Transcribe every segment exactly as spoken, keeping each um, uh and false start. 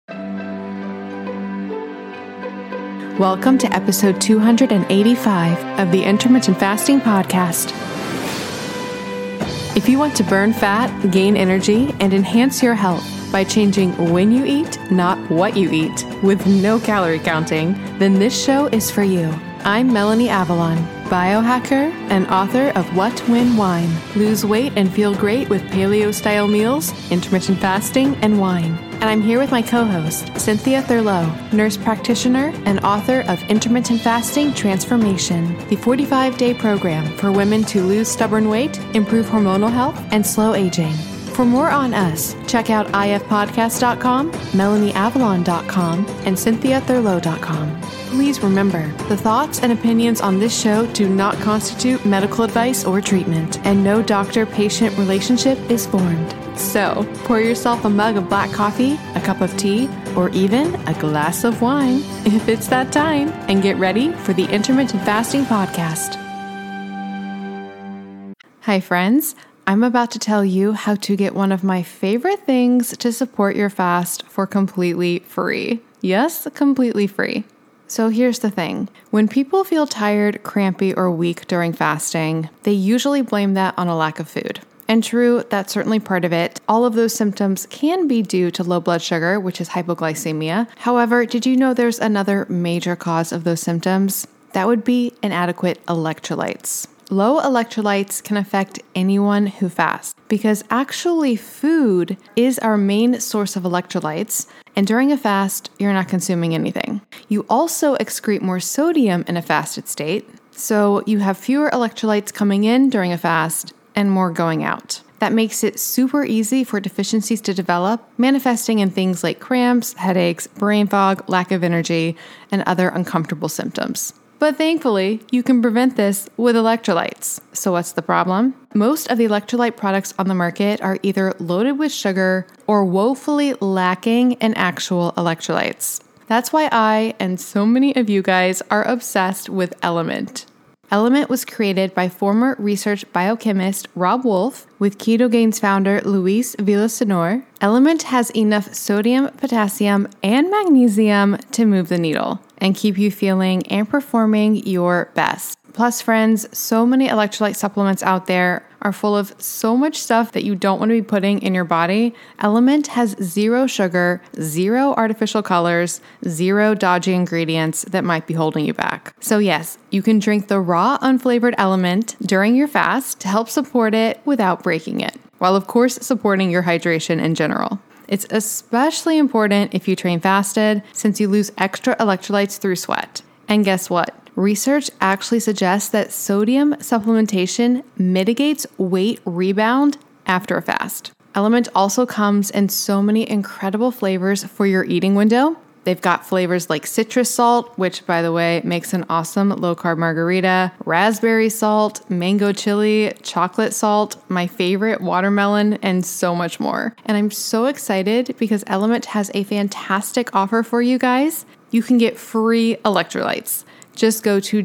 Welcome to episode two hundred eighty-five of the Intermittent Fasting Podcast. If you want to burn fat, gain energy, and enhance your health by changing when you eat, not what you eat, with no calorie counting, then this show is for you. I'm Melanie Avalon, biohacker and author of What, When, Wine. Lose weight and feel great with paleo-style meals, intermittent fasting, and wine. And I'm here with my co-host, Cynthia Thurlow, nurse practitioner and author of Intermittent Fasting Transformation, the forty-five day program for women to lose stubborn weight, improve hormonal health, and slow aging. For more on us, check out I F podcast dot com, melanie avalon dot com, and cynthia thurlow dot com. Please remember, the thoughts and opinions on this show do not constitute medical advice or treatment, and no doctor-patient relationship is formed. So, pour yourself a mug of black coffee, a cup of tea, or even a glass of wine, if it's that time, and get ready for the Intermittent Fasting Podcast. Hi friends, I'm about to tell you how to get one of my favorite things to support your fast for completely free. Yes, completely free. So here's the thing. When people feel tired, crampy, or weak during fasting, they usually blame that on a lack of food. And true, that's certainly part of it. All of those symptoms can be due to low blood sugar, which is hypoglycemia. However, did you know there's another major cause of those symptoms? That would be inadequate electrolytes. Low electrolytes can affect anyone who fasts because actually food is our main source of electrolytes, and during a fast, you're not consuming anything. You also excrete more sodium in a fasted state, so you have fewer electrolytes coming in during a fast and more going out. That makes it super easy for deficiencies to develop, manifesting in things like cramps, headaches, brain fog, lack of energy, and other uncomfortable symptoms. But thankfully, you can prevent this with electrolytes. So what's the problem? Most of the electrolyte products on the market are either loaded with sugar or woefully lacking in actual electrolytes. That's why I and so many of you guys are obsessed with Element. Element was created by former research biochemist Rob Wolf with Ketogains founder Luis Villasenor. Element has enough sodium, potassium, and magnesium to move the needle and keep you feeling and performing your best. Plus, friends, so many electrolyte supplements out there are full of so much stuff that you don't want to be putting in your body. Element has zero sugar, zero artificial colors, zero dodgy ingredients that might be holding you back. So yes, you can drink the raw, unflavored Element during your fast to help support it without breaking it, while of course supporting your hydration in general. It's especially important if you train fasted, since you lose extra electrolytes through sweat. And guess what? Research actually suggests that sodium supplementation mitigates weight rebound after a fast. Element also comes in so many incredible flavors for your eating window. They've got flavors like citrus salt, which, by the way, makes an awesome low-carb margarita, raspberry salt, mango chili, chocolate salt, my favorite, watermelon, and so much more. And I'm so excited because Element has a fantastic offer for you guys. You can get free electrolytes. Just go to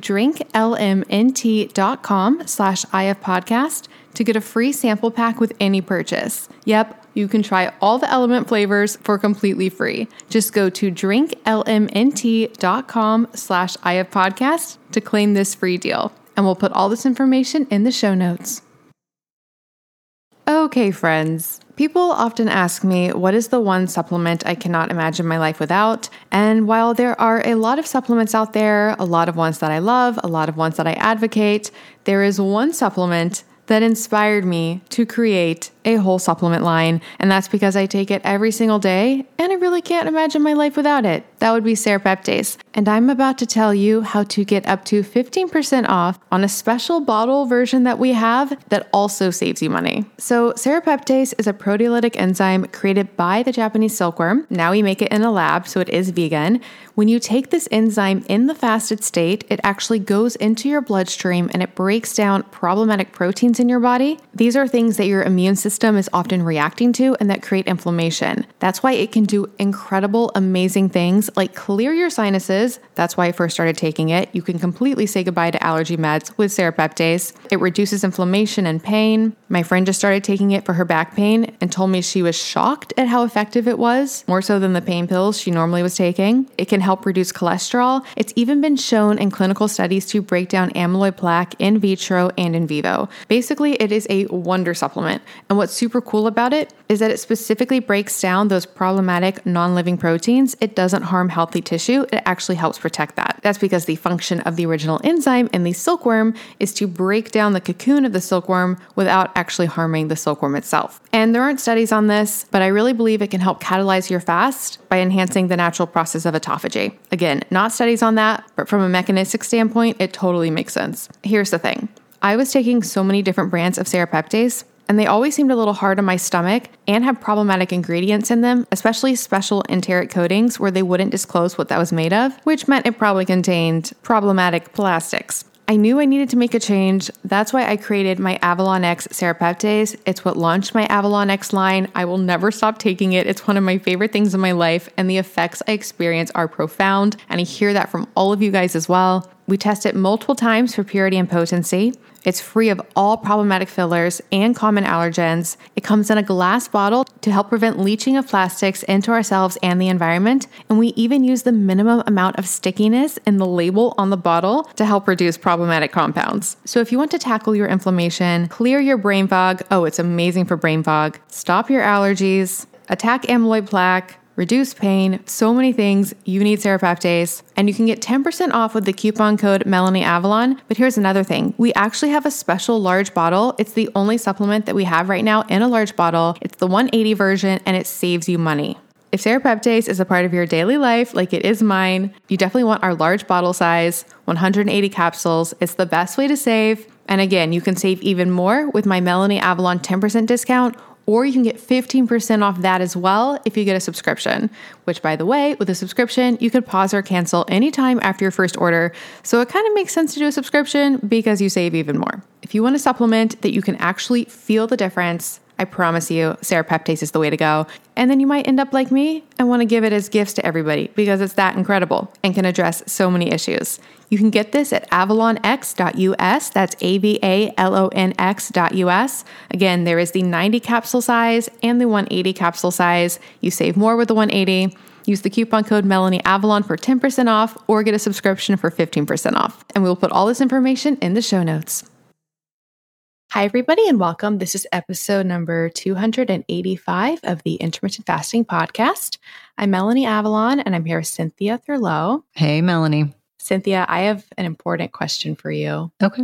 drinklmnt.com slash ifpodcast to get a free sample pack with any purchase. Yep, you can try all the Element flavors for completely free. Just go to drinklmnt.com slash ifpodcast to claim this free deal. And we'll put all this information in the show notes. Okay, friends. People often ask me, what is the one supplement I cannot imagine my life without? And while there are a lot of supplements out there, a lot of ones that I love, a lot of ones that I advocate, there is one supplement that inspired me to create a whole supplement line, and that's because I take it every single day, and I really can't imagine my life without it. That would be Serapeptase, and I'm about to tell you how to get up to fifteen percent off on a special bottle version that we have that also saves you money. So Serapeptase is a proteolytic enzyme created by the Japanese silkworm. Now we make it in a lab, so it is vegan. When you take this enzyme in the fasted state, it actually goes into your bloodstream and it breaks down problematic proteins in your body. These are things that your immune system system is often reacting to and that create inflammation. That's why it can do incredible, amazing things like clear your sinuses. That's why I first started taking it. You can completely say goodbye to allergy meds with serapeptase. It reduces inflammation and pain. My friend just started taking it for her back pain and told me she was shocked at how effective it was, more so than the pain pills she normally was taking. It can help reduce cholesterol. It's even been shown in clinical studies to break down amyloid plaque in vitro and in vivo. Basically, it is a wonder supplement. And what's super cool about it is that it specifically breaks down those problematic non-living proteins. It doesn't harm healthy tissue. It actually helps protect that. That's because the function of the original enzyme in the silkworm is to break down the cocoon of the silkworm without actually harming the silkworm itself. And there aren't studies on this, but I really believe it can help catalyze your fast by enhancing the natural process of autophagy. Again, not studies on that, but from a mechanistic standpoint, it totally makes sense. Here's the thing. I was taking so many different brands of serapeptase, and they always seemed a little hard on my stomach and had problematic ingredients in them, especially special enteric coatings where they wouldn't disclose what that was made of, which meant it probably contained problematic plastics. I knew I needed to make a change. That's why I created my Avalon X serapeptase. It's what launched my Avalon X line. I will never stop taking it. It's one of my favorite things in my life, and the effects I experience are profound, and I hear that from all of you guys as well. We test it multiple times for purity and potency. It's free of all problematic fillers and common allergens. It comes in a glass bottle to help prevent leaching of plastics into ourselves and the environment. And we even use the minimum amount of stickiness in the label on the bottle to help reduce problematic compounds. So if you want to tackle your inflammation, clear your brain fog, oh, it's amazing for brain fog, stop your allergies, attack amyloid plaque, reduce pain, so many things, you need serapeptase. And you can get ten percent off with the coupon code MelanieAvalon. But here's another thing. We actually have a special large bottle. It's the only supplement that we have right now in a large bottle. It's the one eighty version, and it saves you money. If serapeptase is a part of your daily life, like it is mine, you definitely want our large bottle size, one hundred eighty capsules. It's the best way to save. And again, you can save even more with my Melanie Avalon ten percent discount, or you can get fifteen percent off that as well if you get a subscription, which by the way, with a subscription, you could pause or cancel anytime after your first order. So it kind of makes sense to do a subscription because you save even more. If you want a supplement that you can actually feel the difference, I promise you, serapeptase is the way to go. And then you might end up like me and want to give it as gifts to everybody because it's that incredible and can address so many issues. You can get this at avalon x dot u s. That's A V A L O N X dot U S. Again, there is the ninety capsule size and the one eighty capsule size. You save more with the one eighty. Use the coupon code MelanieAvalon for ten percent off or get a subscription for fifteen percent off. And we'll put all this information in the show notes. Hi, everybody, and welcome. This is episode number two hundred eighty-five of the Intermittent Fasting Podcast. I'm Melanie Avalon, and I'm here with Cynthia Thurlow. Hey, Melanie. Cynthia, I have an important question for you. Okay.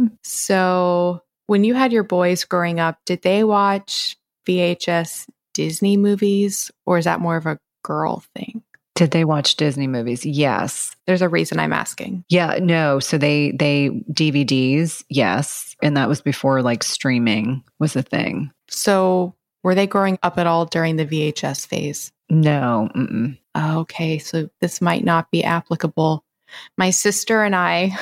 So when you had your boys growing up, did they watch V H S Disney movies, or is that more of a girl thing? Did they watch Disney movies? Yes. There's a reason I'm asking. Yeah, no. So they, they D V Ds, yes. And that was before like streaming was a thing. So were they growing up at all during the V H S phase? No. Mm-mm. Okay, so this might not be applicable. My sister and I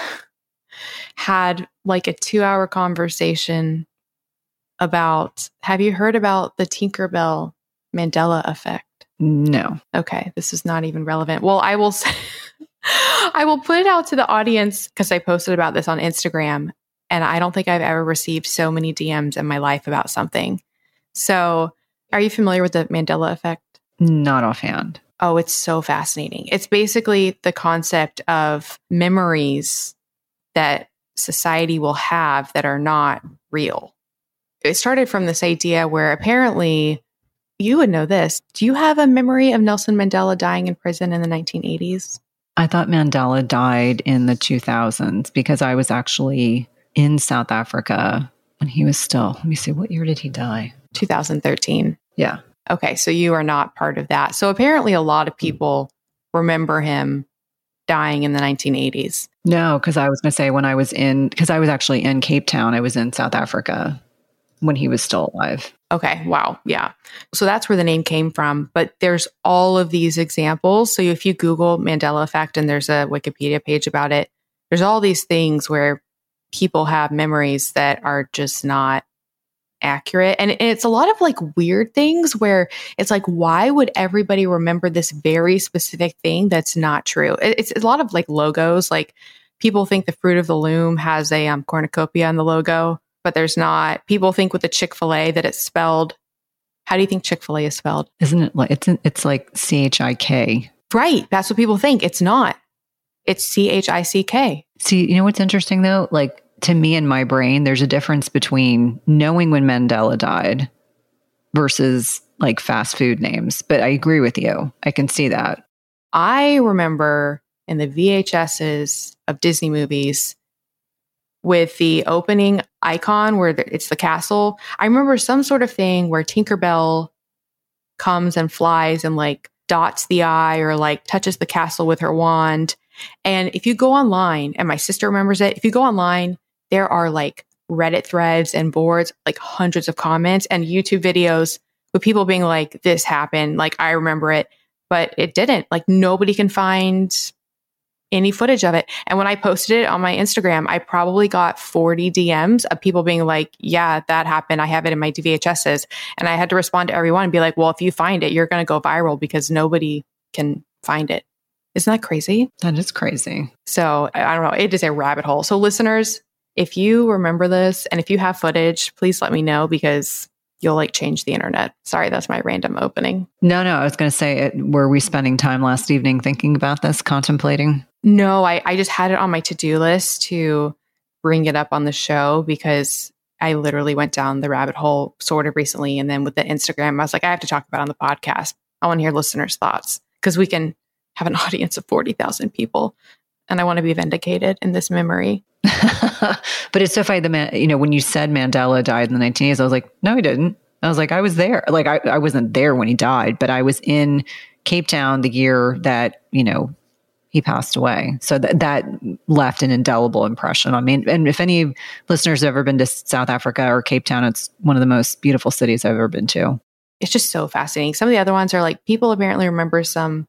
had like a two hour conversation about, have you heard about the Tinkerbell Mandela effect? No. Okay, this is not even relevant. Well, I will say, I will put it out to the audience because I posted about this on Instagram, and I don't think I've ever received so many D Ms in my life about something. So, are you familiar with the Mandela effect? Not offhand. Oh, it's so fascinating. It's basically the concept of memories that society will have that are not real. It started from this idea where apparently, you would know this. Do you have a memory of Nelson Mandela dying in prison in the nineteen eighties? I thought Mandela died in the two thousands because I was actually in South Africa when he was still, let me see, what year did he die? two thousand thirteen. Yeah. Okay, so you are not part of that. So apparently a lot of people remember him dying in the nineteen eighties. No, because I was going to say when I was in, because I was actually in Cape Town, I was in South Africa when he was still alive. Okay, wow, yeah. So that's where the name came from. But there's all of these examples. So if you Google Mandela effect and there's a Wikipedia page about it, there's all these things where people have memories that are just not accurate. And it's a lot of like weird things where it's like, why would everybody remember this very specific thing that's not true? It's a lot of like logos. Like people think the Fruit of the Loom has a um, cornucopia on the logo, but there's not. People think with the Chick-fil-A that it's spelled. How do you think Chick-fil-A is spelled? Isn't it like, it's, it's like C H I K. Right. That's what people think. It's not. It's C H I C K. See, you know what's interesting though? Like, to me in my brain, there's a difference between knowing when Mandela died versus like fast food names. But I agree with you. I can see that. I remember in the V H S's of Disney movies with the opening icon where it's the castle. I remember some sort of thing where Tinkerbell comes and flies and like dots the eye or like touches the castle with her wand. And if you go online, and my sister remembers it, if you go online, there are like Reddit threads and boards, like hundreds of comments and YouTube videos with people being like, this happened. Like, I remember it, but it didn't. Like, nobody can find any footage of it. And when I posted it on my Instagram, I probably got forty D Ms of people being like, yeah, that happened. I have it in my V H S's. And I had to respond to everyone and be like, well, if you find it, you're going to go viral because nobody can find it. Isn't that crazy? That is crazy. So I don't know. It is a rabbit hole. So listeners, if you remember this and if you have footage, please let me know because you'll like change the internet. Sorry, that's my random opening. No, no, I was going to say, were we spending time last evening thinking about this, contemplating? No, I, I just had it on my to-do list to bring it up on the show because I literally went down the rabbit hole sort of recently. And then with the Instagram, I was like, I have to talk about it on the podcast. I want to hear listeners' thoughts because we can have an audience of forty thousand people. And I want to be vindicated in this memory. But it's so funny, the man, you know, when you said Mandela died in the nineteen eighties, I was like, no, he didn't. I was like, I was there. Like, I, I wasn't there when he died, but I was in Cape Town the year that, you know, he passed away. So th- that left an indelible impression on me. And if any listeners have ever been to South Africa or Cape Town, it's one of the most beautiful cities I've ever been to. It's just so fascinating. Some of the other ones are like, people apparently remember some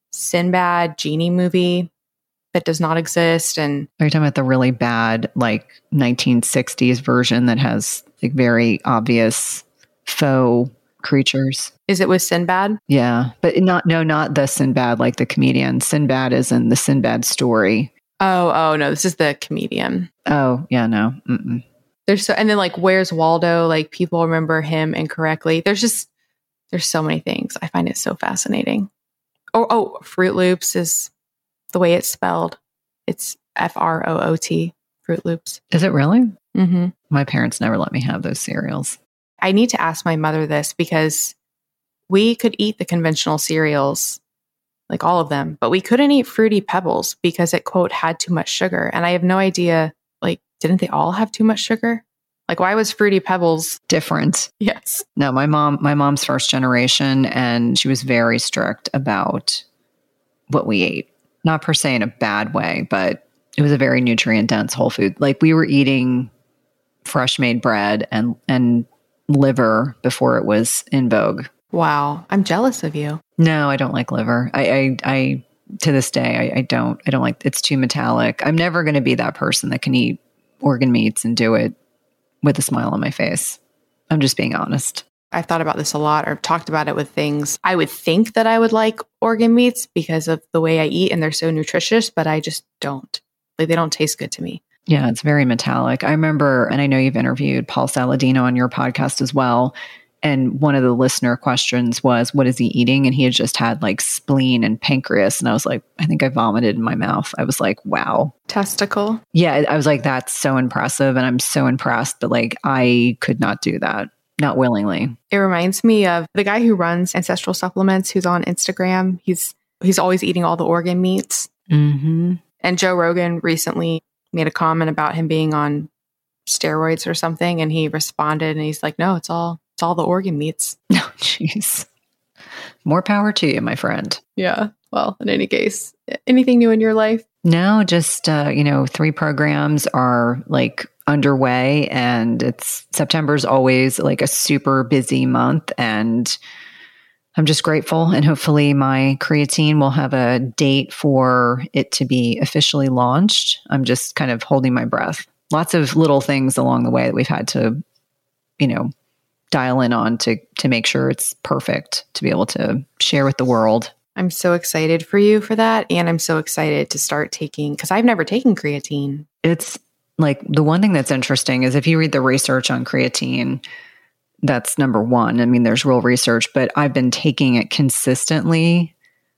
Sinbad genie movie that does not exist. And are you talking about the really bad, like nineteen sixties version that has like very obvious faux creatures? Is it with Sinbad? Yeah, but not, no, not the Sinbad, like the comedian. Sinbad is in the Sinbad story. Oh, oh no, this is the comedian. Oh, yeah, no. Mm-mm. There's so, and then like, Where's Waldo? Like people remember him incorrectly. There's just, there's so many things. I find it so fascinating. Oh, oh, Fruit Loops is the way it's spelled. It's F R O O T, Fruit Loops. Is it really? Mm-hmm. My parents never let me have those cereals. I need to ask my mother this because we could eat the conventional cereals, like all of them, but we couldn't eat Fruity Pebbles because it, quote, had too much sugar. And I have no idea, like, didn't they all have too much sugar? Like, why was Fruity Pebbles different? Yes. No, my mom, my mom's first generation, and she was very strict about what we ate. Not per se in a bad way, but it was a very nutrient dense whole food. Like, we were eating fresh made bread and, and liver before it was in vogue. Wow. I'm jealous of you. No, I don't like liver. I, I, I to this day, I, I don't, I don't like, it's too metallic. I'm never going to be that person that can eat organ meats and do it with a smile on my face. I'm just being honest. I've thought about this a lot or talked about it with things. I would think that I would like organ meats because of the way I eat and they're so nutritious, but I just don't. Like, they don't taste good to me. Yeah, it's very metallic. I remember, and I know you've interviewed Paul Saladino on your podcast as well. And one of the listener questions was, what is he eating? And he had just had like spleen and pancreas. And I was like, I think I vomited in my mouth. I was like, wow. Testicle. Yeah. I was like, that's so impressive. And I'm so impressed. But like, I could not do that. Not willingly. It reminds me of the guy who runs Ancestral Supplements, who's on Instagram. He's, he's always eating all the organ meats. Mm-hmm. And Joe Rogan recently made a comment about him being on steroids or something. And he responded and he's like, no, it's all, it's all the organ meats. No, oh, jeez. More power to you, my friend. Yeah. Well, in any case, anything new in your life? No, just, uh, you know, three programs are like underway and it's September's always like a super busy month. And I'm just grateful. And hopefully my creatine will have a date for it to be officially launched. I'm just kind of holding my breath. Lots of little things along the way that we've had to, you know, dial in on to to make sure it's perfect to be able to share with the world. I'm so excited for you for that. And I'm so excited to start taking, because I've never taken creatine. It's like the one thing that's interesting is if you read the research on creatine, that's number one. I mean, there's real research, but I've been taking it consistently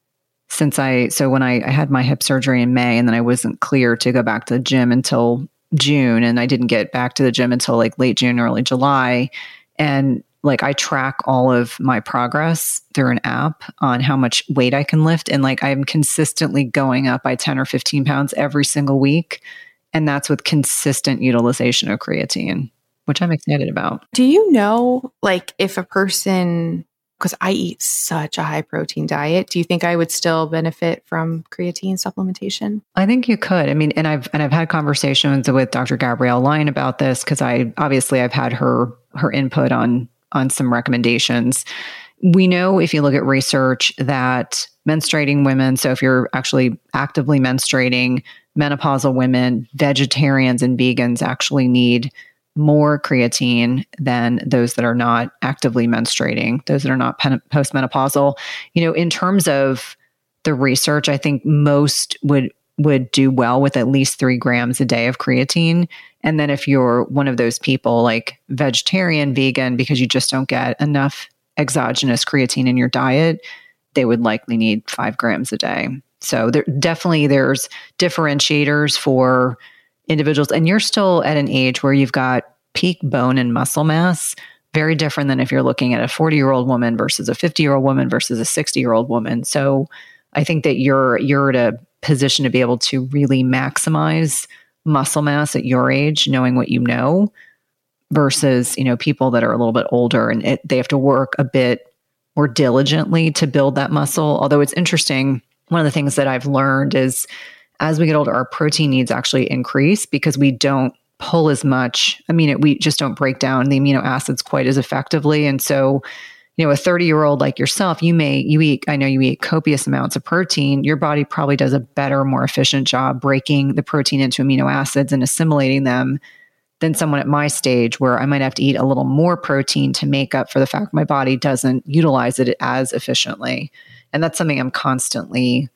since I, so when I, I had my hip surgery in May, and then I wasn't clear to go back to the gym until June, and I didn't get back to the gym until like late June, early July. And like I track all of my progress through an app on how much weight I can lift. And like I'm consistently going up by ten or fifteen pounds every single week. And that's with consistent utilization of creatine, which I'm excited about. Do you know, like, if a person, because I eat such a high protein diet, do you think I would still benefit from creatine supplementation? I think you could. I mean, and I've and I've had conversations with Doctor Gabrielle Lyon about this, because I obviously I've had her her input on on some recommendations. We know, if you look at research, that menstruating women, so if you're actually actively menstruating, menopausal women, vegetarians and vegans actually need more creatine than those that are not actively menstruating, those that are not pen- postmenopausal. You know, in terms of the research, I think most would would do well with at least three grams a day of creatine. And then if you're one of those people like vegetarian, vegan, because you just don't get enough exogenous creatine in your diet, they would likely need five grams a day. So there definitely there's differentiators for individuals. And you're still at an age where you've got peak bone and muscle mass, very different than if you're looking at a forty-year-old woman versus a fifty-year-old woman versus a sixty-year-old woman. So I think that you're you're at a position to be able to really maximize muscle mass at your age, knowing what you know, versus, you know, people that are a little bit older and it, they have to work a bit more diligently to build that muscle. Although it's interesting, one of the things that I've learned is as we get older, our protein needs actually increase because we don't pull as much. I mean, it, we just don't break down the amino acids quite as effectively. And so, you know, a thirty year old like yourself, you may, you eat, I know you eat copious amounts of protein. Your body probably does a better, more efficient job breaking the protein into amino acids and assimilating them than someone at my stage, where I might have to eat a little more protein to make up for the fact my body doesn't utilize it as efficiently. And that's something I'm constantly,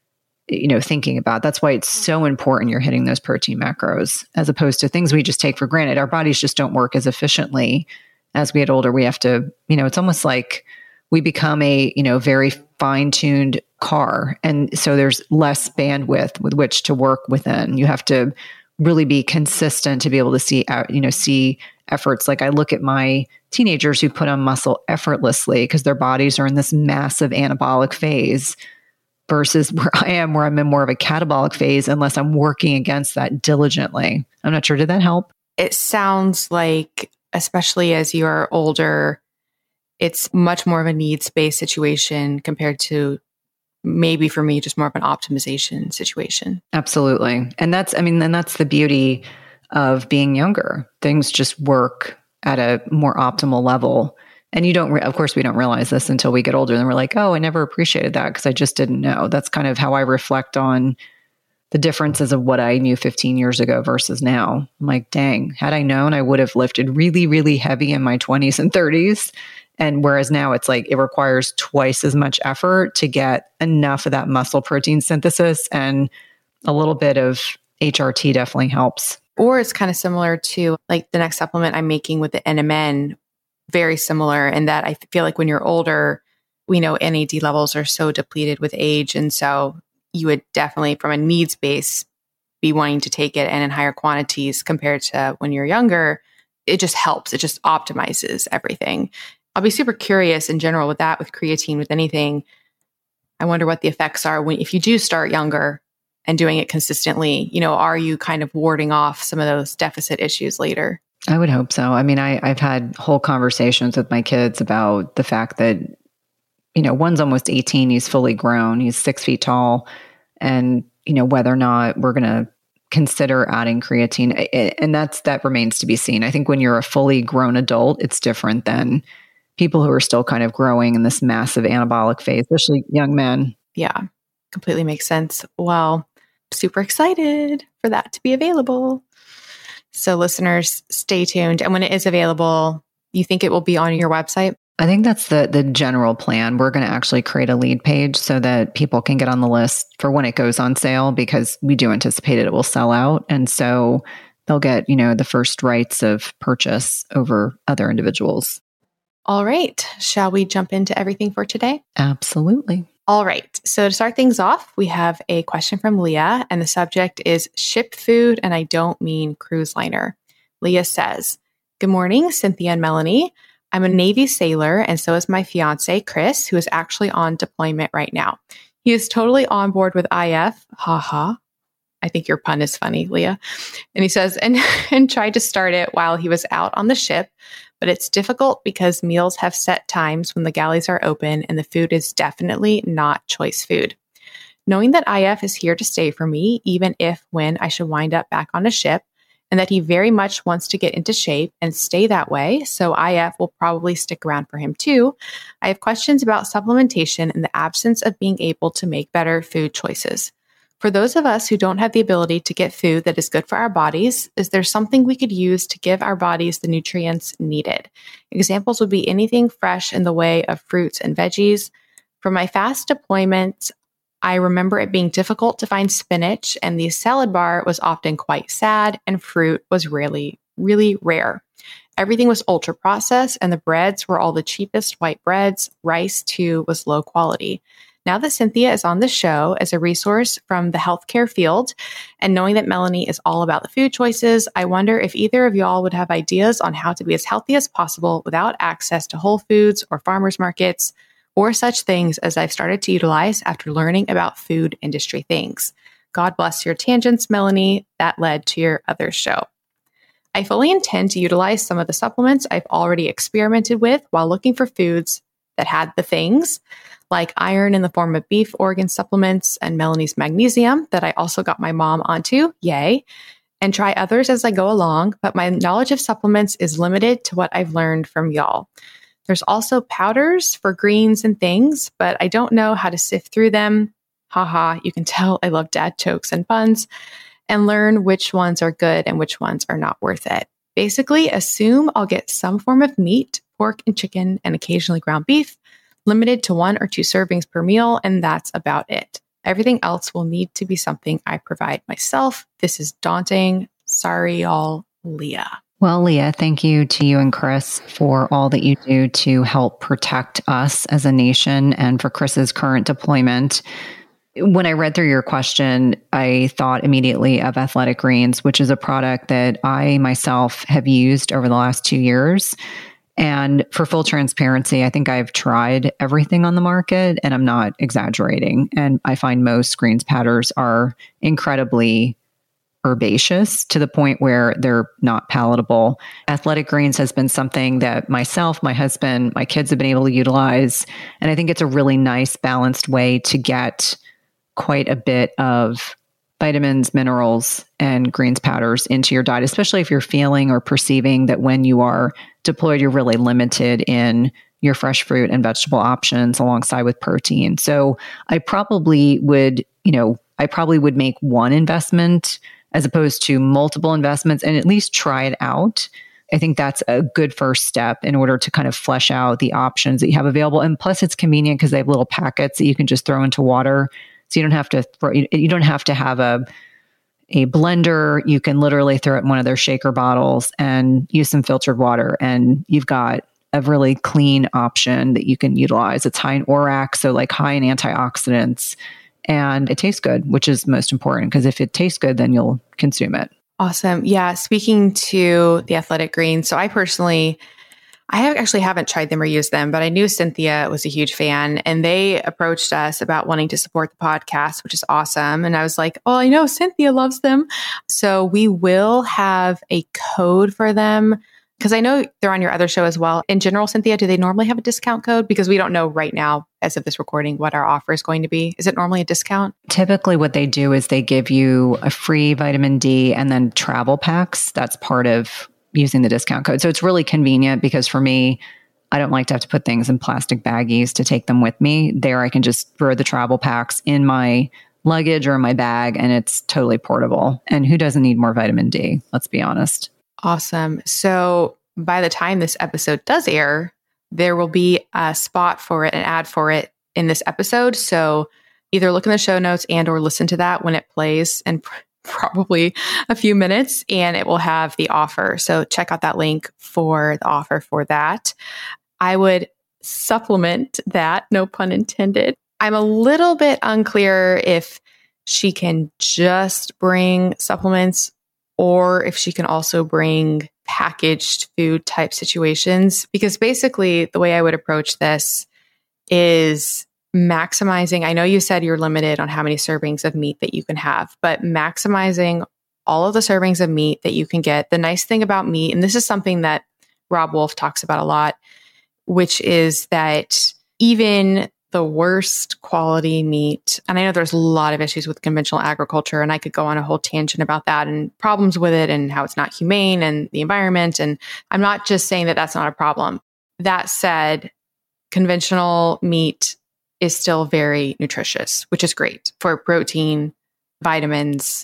you know, thinking about. That's why it's so important you're hitting those protein macros, as opposed to things we just take for granted. Our bodies just don't work as efficiently. As we get older, we have to, you know, it's almost like we become a, you know, very fine-tuned car. And so there's less bandwidth with which to work within. You have to really be consistent to be able to see, you know, see efforts. Like I look at my teenagers who put on muscle effortlessly because their bodies are in this massive anabolic phase, versus where I am, where I'm in more of a catabolic phase, unless I'm working against that diligently. I'm not sure. Did that help? It sounds like, especially as you are older, it's much more of a needs-based situation compared to maybe for me, just more of an optimization situation. Absolutely. And that's, I mean, and that's the beauty of being younger. Things just work at a more optimal level. And you don't, re- of course, we don't realize this until we get older. And we're like, oh, I never appreciated that because I just didn't know. That's kind of how I reflect on the differences of what I knew fifteen years ago versus now. I'm like, dang, had I known, I would have lifted really, really heavy in my twenties and thirties. And whereas now it's like, it requires twice as much effort to get enough of that muscle protein synthesis, and a little bit of H R T definitely helps. Or it's kind of similar to like the next supplement I'm making with the N M N, very similar in that I feel like when you're older, we know N A D levels are so depleted with age. And so you would definitely, from a needs base, be wanting to take it and in higher quantities compared to when you're younger. It just helps. It just optimizes everything. I'll be super curious in general with that, with creatine, with anything. I wonder what the effects are when, if you do start younger and doing it consistently, you know, are you kind of warding off some of those deficit issues later? I would hope so. I mean, I, I've had whole conversations with my kids about the fact that, you know, one's almost eighteen. He's fully grown. He's six feet tall. And, you know, whether or not we're going to consider adding creatine, and that's, that remains to be seen. I think when you're a fully grown adult, it's different than people who are still kind of growing in this massive anabolic phase, especially young men. Yeah, completely makes sense. Well, super excited for that to be available. So listeners, stay tuned. And when it is available, You think it will be on your website? I think that's the the general plan. We're going to actually create a lead page so that people can get on the list for when it goes on sale, because we do anticipate it will sell out. And so they'll get, you know, the first rights of purchase over other individuals. All right. Shall we jump into everything for today? Absolutely. All right. So to start things off, we have a question from Leah, and the subject is ship food, and I don't mean cruise liner. Leah says, "Good morning, Cynthia and Melanie. I'm a Navy sailor, and so is my fiance, Chris, who is actually on deployment right now. He is totally on board with I F. Ha ha. I think your pun is funny, Leah." And he says, and, and tried to start it while he was out on the ship, but it's difficult because meals have set times when the galleys are open, and the food is definitely not choice food. Knowing that I F is here to stay for me, even if when I should wind up back on a ship, and that he very much wants to get into shape and stay that way, so I F will probably stick around for him too, I have questions about supplementation in the absence of being able to make better food choices. For those of us who don't have the ability to get food that is good for our bodies, is there something we could use to give our bodies the nutrients needed? Examples would be anything fresh in the way of fruits and veggies. For my fast deployment, I remember it being difficult to find spinach, and the salad bar was often quite sad, and fruit was really, really rare. Everything was ultra processed, and the breads were all the cheapest white breads. Rice, too, was low quality. Now that Cynthia is on the show as a resource from the healthcare field, and knowing that Melanie is all about the food choices, I wonder if either of y'all would have ideas on how to be as healthy as possible without access to Whole Foods or farmers markets, or such things as I've started to utilize after learning about food industry things. God bless your tangents, Melanie. That led to your other show. I fully intend to utilize some of the supplements I've already experimented with while looking for foods that had the things, like iron in the form of beef organ supplements and Melanie's magnesium that I also got my mom onto, yay, and try others as I go along, but my knowledge of supplements is limited to what I've learned from y'all. There's also powders for greens and things, but I don't know how to sift through them. Haha, you can tell I love dad jokes and puns, and learn which ones are good and which ones are not worth it. Basically, assume I'll get some form of meat, pork and chicken, and occasionally ground beef, limited to one or two servings per meal, and that's about it. Everything else will need to be something I provide myself. This is daunting. Sorry, y'all, Leah. Well, Leah, thank you to you and Chris for all that you do to help protect us as a nation, and for Chris's current deployment. When I read through your question, I thought immediately of Athletic Greens, which is a product that I myself have used over the last two years. And for full transparency, I think I've tried everything on the market, and I'm not exaggerating. And I find most greens powders are incredibly herbaceous to the point where they're not palatable. Athletic Greens has been something that myself, my husband, my kids have been able to utilize. And I think it's a really nice balanced way to get quite a bit of vitamins, minerals, and greens powders into your diet, especially if you're feeling or perceiving that when you are deployed, you're really limited in your fresh fruit and vegetable options alongside with protein. So I probably would, you know, I probably would make one investment as opposed to multiple investments, and at least try it out. I think that's a good first step in order to kind of flesh out the options that you have available. And plus it's convenient because they have little packets that you can just throw into water. So you don't have to throw, you don't have to have a, a blender. You can literally throw it in one of their shaker bottles and use some filtered water, and you've got a really clean option that you can utilize. It's high in ORAC, so like high in antioxidants. And it tastes good, which is most important, because if it tastes good, then you'll consume it. Awesome. Yeah. Speaking to the Athletic Greens, so I personally, I have actually haven't tried them or used them, but I knew Cynthia was a huge fan, and they approached us about wanting to support the podcast, which is awesome. And I was like, oh, I know Cynthia loves them. So we will have a code for them, because I know they're on your other show as well. In general, Cynthia, do they normally have a discount code? Because we don't know right now, as of this recording, what our offer is going to be. Is it normally a discount? Typically what they do is they give you a free vitamin D and then travel packs. That's part of using the discount code. So it's really convenient, because for me, I don't like to have to put things in plastic baggies to take them with me. There I can just throw the travel packs in my luggage or in my bag, and it's totally portable. And who doesn't need more vitamin D? Let's be honest. Awesome. So by the time this episode does air, there will be a spot for it, an ad for it in this episode. So either look in the show notes and or listen to that when it plays in pr- probably a few minutes, and it will have the offer. So check out that link for the offer for that. I would supplement that, no pun intended. I'm a little bit unclear if she can just bring supplements or if she can also bring packaged food type situations, because basically the way I would approach this is maximizing. I know you said you're limited on how many servings of meat that you can have, but maximizing all of the servings of meat that you can get. The nice thing about meat, and this is something that Robb Wolf talks about a lot, which is that even the worst quality meat, and I know there's a lot of issues with conventional agriculture, and I could go on a whole tangent about that and problems with it and how it's not humane and the environment. And I'm not just saying that that's not a problem. That said, conventional meat is still very nutritious, which is great for protein, vitamins.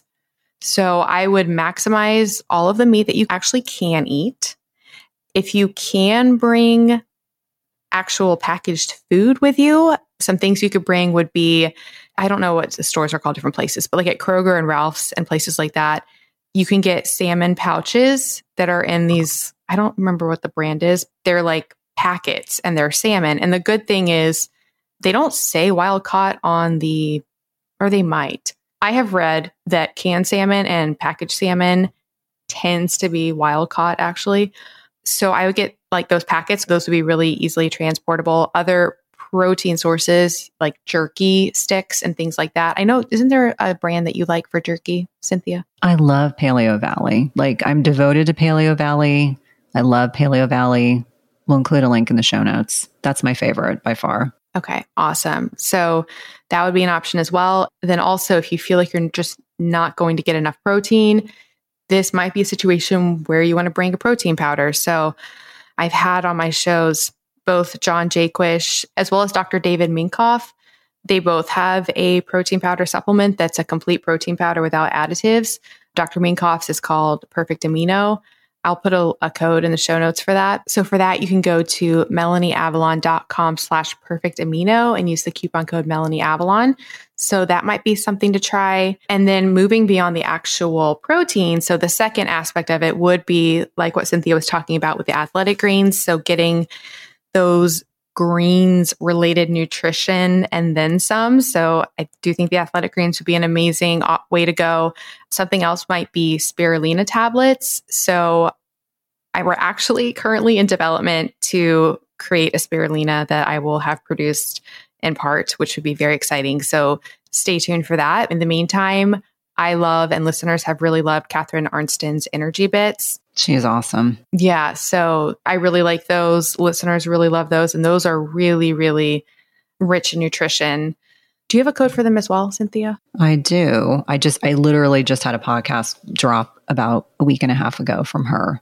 So I would maximize all of the meat that you actually can eat. If you can bring actual packaged food with you, some things you could bring would be, I don't know what the stores are called different places, but like at Kroger and Ralph's and places like that, you can get salmon pouches that are in these, I don't remember what the brand is. They're like packets and they're salmon. And the good thing is they don't say wild caught on the, or they might. I have read that canned salmon and packaged salmon tends to be wild caught actually. So I would get like those packets. Those would be really easily transportable. Other protein sources like jerky sticks and things like that. I know, isn't there a brand that you like for jerky, Cynthia? I love Paleo Valley. Like I'm devoted to Paleo Valley. I love Paleo Valley. We'll include a link in the show notes. That's my favorite by far. Okay, awesome. So that would be an option as well. Then also, if you feel like you're just not going to get enough protein, this might be a situation where you want to bring a protein powder. So I've had on my shows both John Jaquish as well as Doctor David Minkoff. They both have a protein powder supplement that's a complete protein powder without additives. Doctor Minkoff's is called Perfect Amino. I'll put a, a code in the show notes for that. So for that, you can go to melanieavalon.com slash perfect amino and use the coupon code melanieavalon. So that might be something to try. And then moving beyond the actual protein. So the second aspect of it would be like what Cynthia was talking about with the athletic greens. So getting those greens related nutrition and then some. So I do think the athletic greens would be an amazing way to go. Something else might be spirulina tablets. So I were actually currently in development to create a spirulina that I will have produced in part, which would be very exciting. So stay tuned for that. In the meantime, I love, and listeners have really loved, Catherine Arnston's Energy Bits. She is awesome. Yeah. So I really like those. Listeners really love those. And those are really, really rich in nutrition. Do you have a code for them as well, Cynthia? I do. I just, I literally just had a podcast drop about a week and a half ago from her.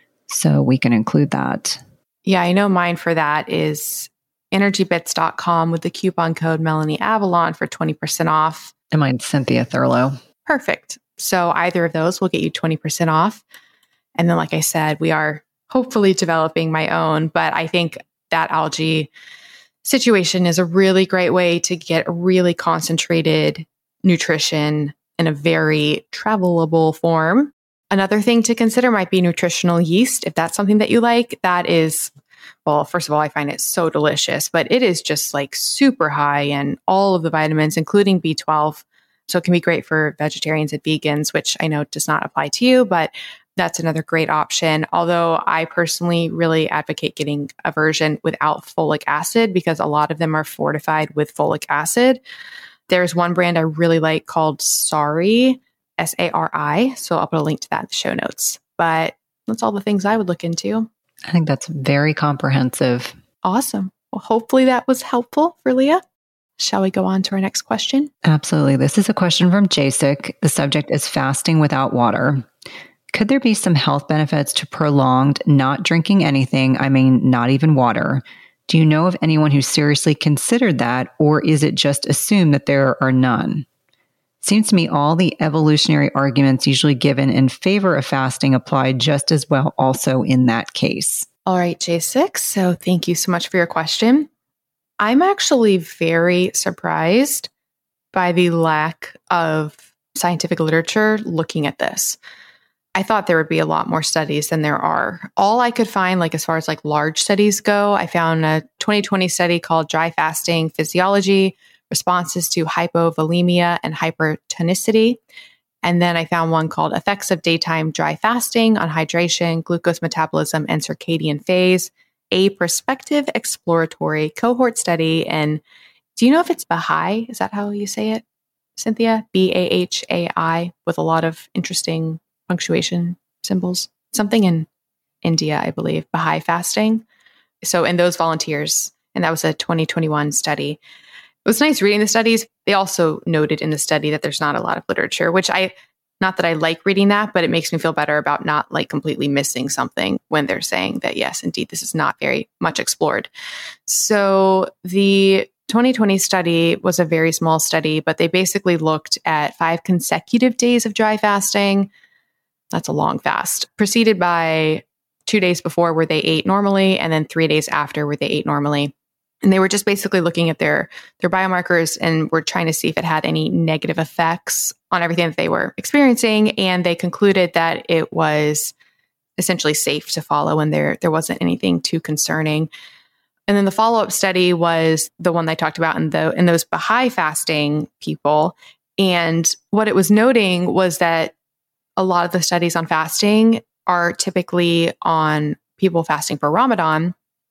So we can include that. Yeah. I know mine for that is energy bits dot com with the coupon code Melanie Avalon for twenty percent off. And mine's Cynthia Thurlow. Perfect. So either of those will get you twenty percent off. And then, like I said, we are hopefully developing my own, but I think that algae situation is a really great way to get really concentrated nutrition in a very travelable form. Another thing to consider might be nutritional yeast. If that's something that you like, that is, well, first of all, I find it so delicious, but it is just like super high in all of the vitamins, including B twelve. So it can be great for vegetarians and vegans, which I know does not apply to you, but that's another great option. Although I personally really advocate getting a version without folic acid because a lot of them are fortified with folic acid. There's one brand I really like called Sari, S A R I. So I'll put a link to that in the show notes. But that's all the things I would look into. I think that's very comprehensive. Awesome. Well, hopefully that was helpful for Leah. Shall we go on to our next question? Absolutely. This is a question from Jasik. The subject is fasting without water. Could there be some health benefits to prolonged not drinking anything? I mean, not even water. Do you know of anyone who seriously considered that, or is it just assumed that there are none? Seems to me all the evolutionary arguments usually given in favor of fasting apply just as well also in that case. All right, J six. So thank you so much for your question. I'm actually very surprised by the lack of scientific literature looking at this. I thought there would be a lot more studies than there are. All I could find, like as far as like large studies go, I found a twenty twenty study called Dry Fasting Physiology, Responses to Hypovolemia and Hypertonicity. And then I found one called Effects of Daytime Dry Fasting on Hydration, Glucose Metabolism, and Circadian Phase, a prospective exploratory cohort study. And do you know if it's Baha'i? Is that how you say it, Cynthia? B A H A I, with a lot of interesting punctuation symbols. Something in India, I believe, Baha'i fasting. So in those volunteers, and that was a twenty twenty-one study. It was nice reading the studies. They also noted in the study that there's not a lot of literature, which I, not that I like reading that, but it makes me feel better about not like completely missing something when they're saying that, yes, indeed, this is not very much explored. So the twenty twenty study was a very small study, but they basically looked at five consecutive days of dry fasting. That's a long fast, preceded by two days before where they ate normally, and then three days after where they ate normally. And they were just basically looking at their, their biomarkers and were trying to see if it had any negative effects on everything that they were experiencing. And they concluded that it was essentially safe to follow and there, there wasn't anything too concerning. And then the follow-up study was the one I talked about in, the, in those Baha'i fasting people. And what it was noting was that a lot of the studies on fasting are typically on people fasting for Ramadan,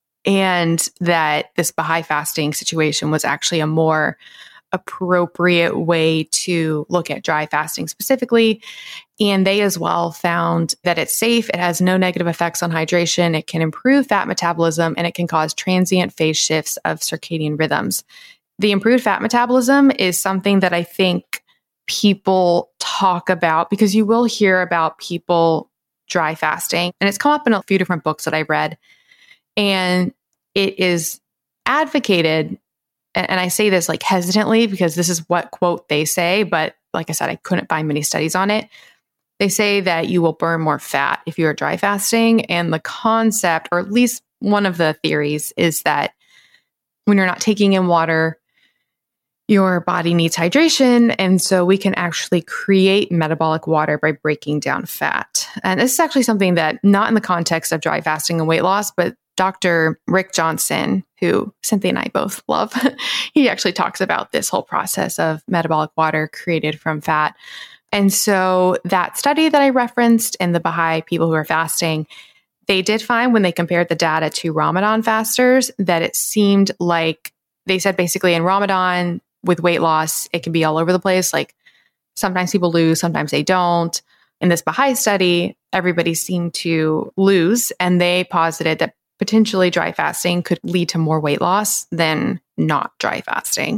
and that this Baha'i fasting situation was actually a more appropriate way to look at dry fasting specifically. And they as well found that it's safe, it has no negative effects on hydration, it can improve fat metabolism, and it can cause transient phase shifts of circadian rhythms. The improved fat metabolism is something that I think people talk about because you will hear about people dry fasting, and it's come up in a few different books that I've read. And it is advocated, and I say this like hesitantly because this is what quote they say, but like I said, I couldn't find many studies on it. They say that you will burn more fat if you are dry fasting. And the concept, or at least one of the theories, is that when you're not taking in water, your body needs hydration. And so we can actually create metabolic water by breaking down fat. And this is actually something that, not in the context of dry fasting and weight loss, but Doctor Rick Johnson, who Cynthia and I both love, he actually talks about this whole process of metabolic water created from fat. And so that study that I referenced in the Baha'i people who are fasting, they did find when they compared the data to Ramadan fasters that it seemed like, they said basically in Ramadan with weight loss, it can be all over the place. Like sometimes people lose, sometimes they don't. In this Baha'i study, everybody seemed to lose, and they posited that potentially dry fasting could lead to more weight loss than not dry fasting.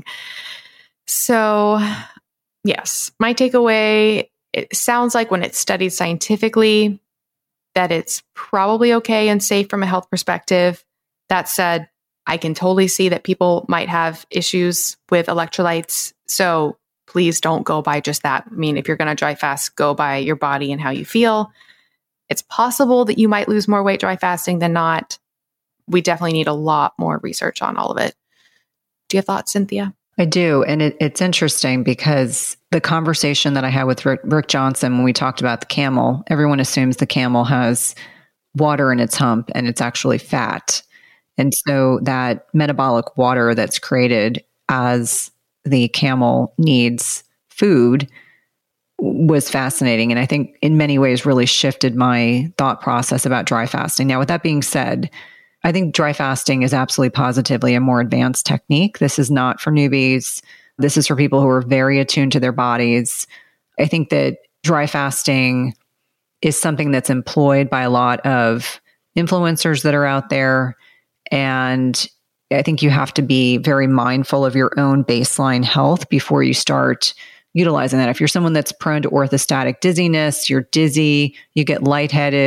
So yes, my takeaway, it sounds like when it's studied scientifically that it's probably okay and safe from a health perspective. That said, I can totally see that people might have issues with electrolytes. So please don't go by just that. I mean, if you're going to dry fast, go by your body and how you feel. It's possible that you might lose more weight dry fasting than not. We definitely need a lot more research on all of it. Do you have thoughts, Cynthia? I do. And it, it's interesting because the conversation that I had with Rick, Rick Johnson when we talked about the camel, everyone assumes the camel has water in its hump and it's actually fat. And so that metabolic water that's created as the camel needs food was fascinating. And I think in many ways really shifted my thought process about dry fasting. Now, with that being said, I think dry fasting is absolutely positively a more advanced technique. This is not for newbies. This is for people who are very attuned to their bodies. I think that dry fasting is something that's employed by a lot of influencers that are out there. And I think you have to be very mindful of your own baseline health before you start utilizing that. If you're someone that's prone to orthostatic dizziness, you're dizzy, you get lightheaded,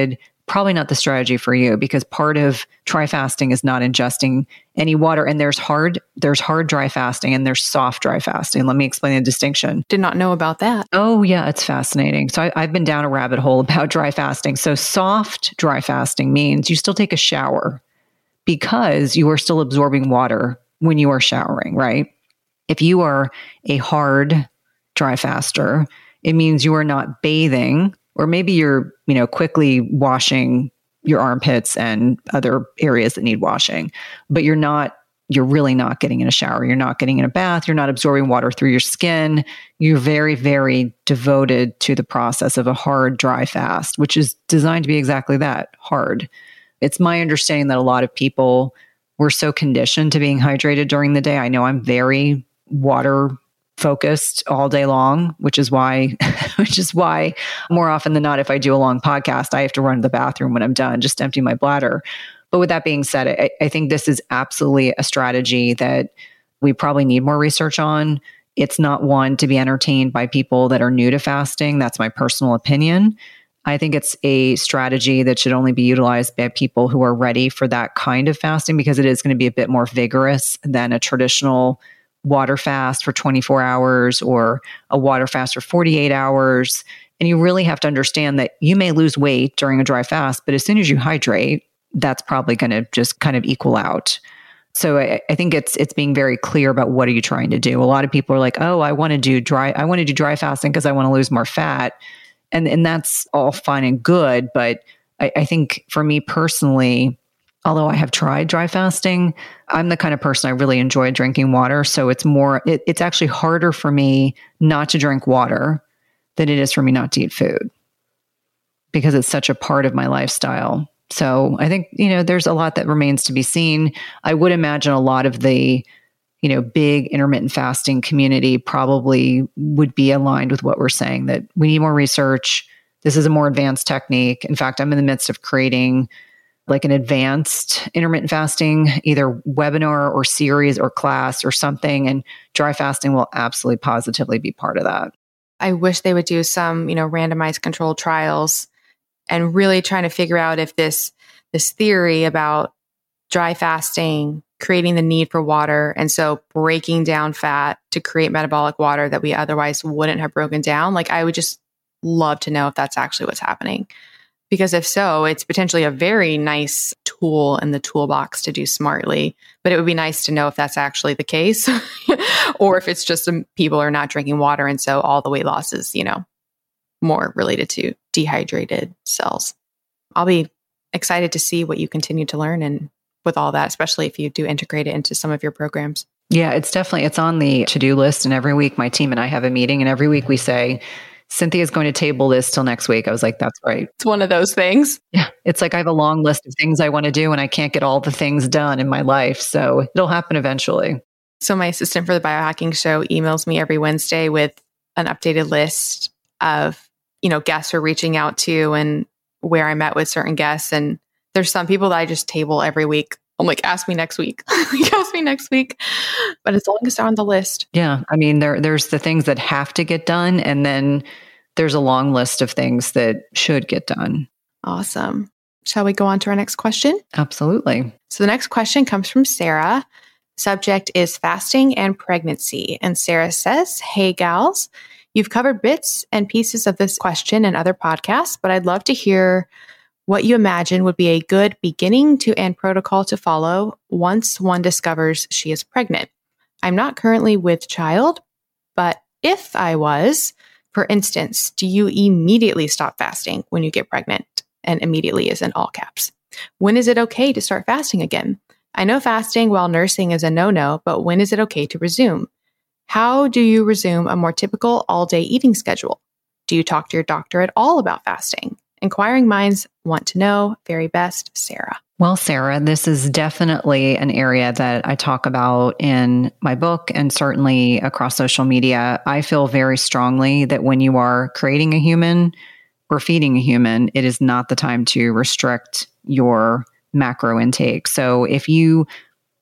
probably not the strategy for you, because part of dry fasting is not ingesting any water. And there's hard, there's hard dry fasting and there's soft dry fasting. Let me explain the distinction. Did not know about that. Oh yeah, it's fascinating. So I, I've been down a rabbit hole about dry fasting. So soft dry fasting means you still take a shower because you are still absorbing water when you are showering, right? If you are a hard dry faster, it means you are not bathing, or maybe you're, you know, quickly washing your armpits and other areas that need washing, but you're not, you're really not getting in a shower. You're not getting in a bath. You're not absorbing water through your skin. You're very, very devoted to the process of a hard dry fast, which is designed to be exactly that, hard. It's my understanding that a lot of people were so conditioned to being hydrated during the day. I know I'm very water focused all day long, which is why, which is why more often than not, if I do a long podcast, I have to run to the bathroom when I'm done, just empty my bladder. But with that being said, I, I think this is absolutely a strategy that we probably need more research on. It's not one to be entertained by people that are new to fasting. That's my personal opinion. I think it's a strategy that should only be utilized by people who are ready for that kind of fasting, because it is going to be a bit more vigorous than a traditional water fast for twenty-four hours or a water fast for forty-eight hours. And you really have to understand that you may lose weight during a dry fast, but as soon as you hydrate, that's probably going to just kind of equal out. So I, I think it's it's being very clear about what are you trying to do. A lot of people are like, oh, I want to do dry, I want to do dry fasting because I want to lose more fat. And and that's all fine and good. But I, I think for me personally, although I have tried dry fasting, I'm the kind of person I really enjoy drinking water. So it's more, it, it's actually harder for me not to drink water than it is for me not to eat food, because it's such a part of my lifestyle. So I think, you know, there's a lot that remains to be seen. I would imagine a lot of the, you know, big intermittent fasting community probably would be aligned with what we're saying, that we need more research. This is a more advanced technique. In fact, I'm in the midst of creating like an advanced intermittent fasting, either webinar or series or class or something. And dry fasting will absolutely positively be part of that. I wish they would do some, you know, randomized controlled trials and really trying to figure out if this, this theory about dry fasting, creating the need for water, and so breaking down fat to create metabolic water that we otherwise wouldn't have broken down. Like, I would just love to know if that's actually what's happening. Because if so, it's potentially a very nice tool in the toolbox to do smartly. But it would be nice to know if that's actually the case or if it's just some people are not drinking water. And so all the weight loss is, you know, more related to dehydrated cells. I'll be excited to see what you continue to learn and with all that, especially if you do integrate it into some of your programs. Yeah, it's definitely, it's on the to-do list. And every week my team and I have a meeting, and every week we say, Cynthia's going to table this till next week. I was like, that's right. It's one of those things. Yeah. It's like I have a long list of things I want to do and I can't get all the things done in my life. So it'll happen eventually. So my assistant for the biohacking show emails me every Wednesday with an updated list of, you know, guests we're reaching out to and where I met with certain guests. And there's some people that I just table every week. I'm like, ask me next week. ask me next week. But as long as they're on the list. Yeah. I mean, there there's the things that have to get done. And then there's a long list of things that should get done. Awesome. Shall we go on to our next question? Absolutely. So the next question comes from Sarah. Subject is fasting and pregnancy. And Sarah says, hey, gals, you've covered bits and pieces of this question in other podcasts, but I'd love to hear what you imagine would be a good beginning to end protocol to follow once one discovers she is pregnant. I'm not currently with child, but if I was, for instance, do you immediately stop fasting when you get pregnant? And immediately is in all caps. When is it okay to start fasting again? I know fasting while nursing is a no-no, but when is it okay to resume? How do you resume a more typical all-day eating schedule? Do you talk to your doctor at all about fasting? Inquiring minds want to know. Very best, Sarah. Well, Sarah, this is definitely an area that I talk about in my book and certainly across social media. I feel very strongly that when you are creating a human or feeding a human, it is not the time to restrict your macro intake. So if you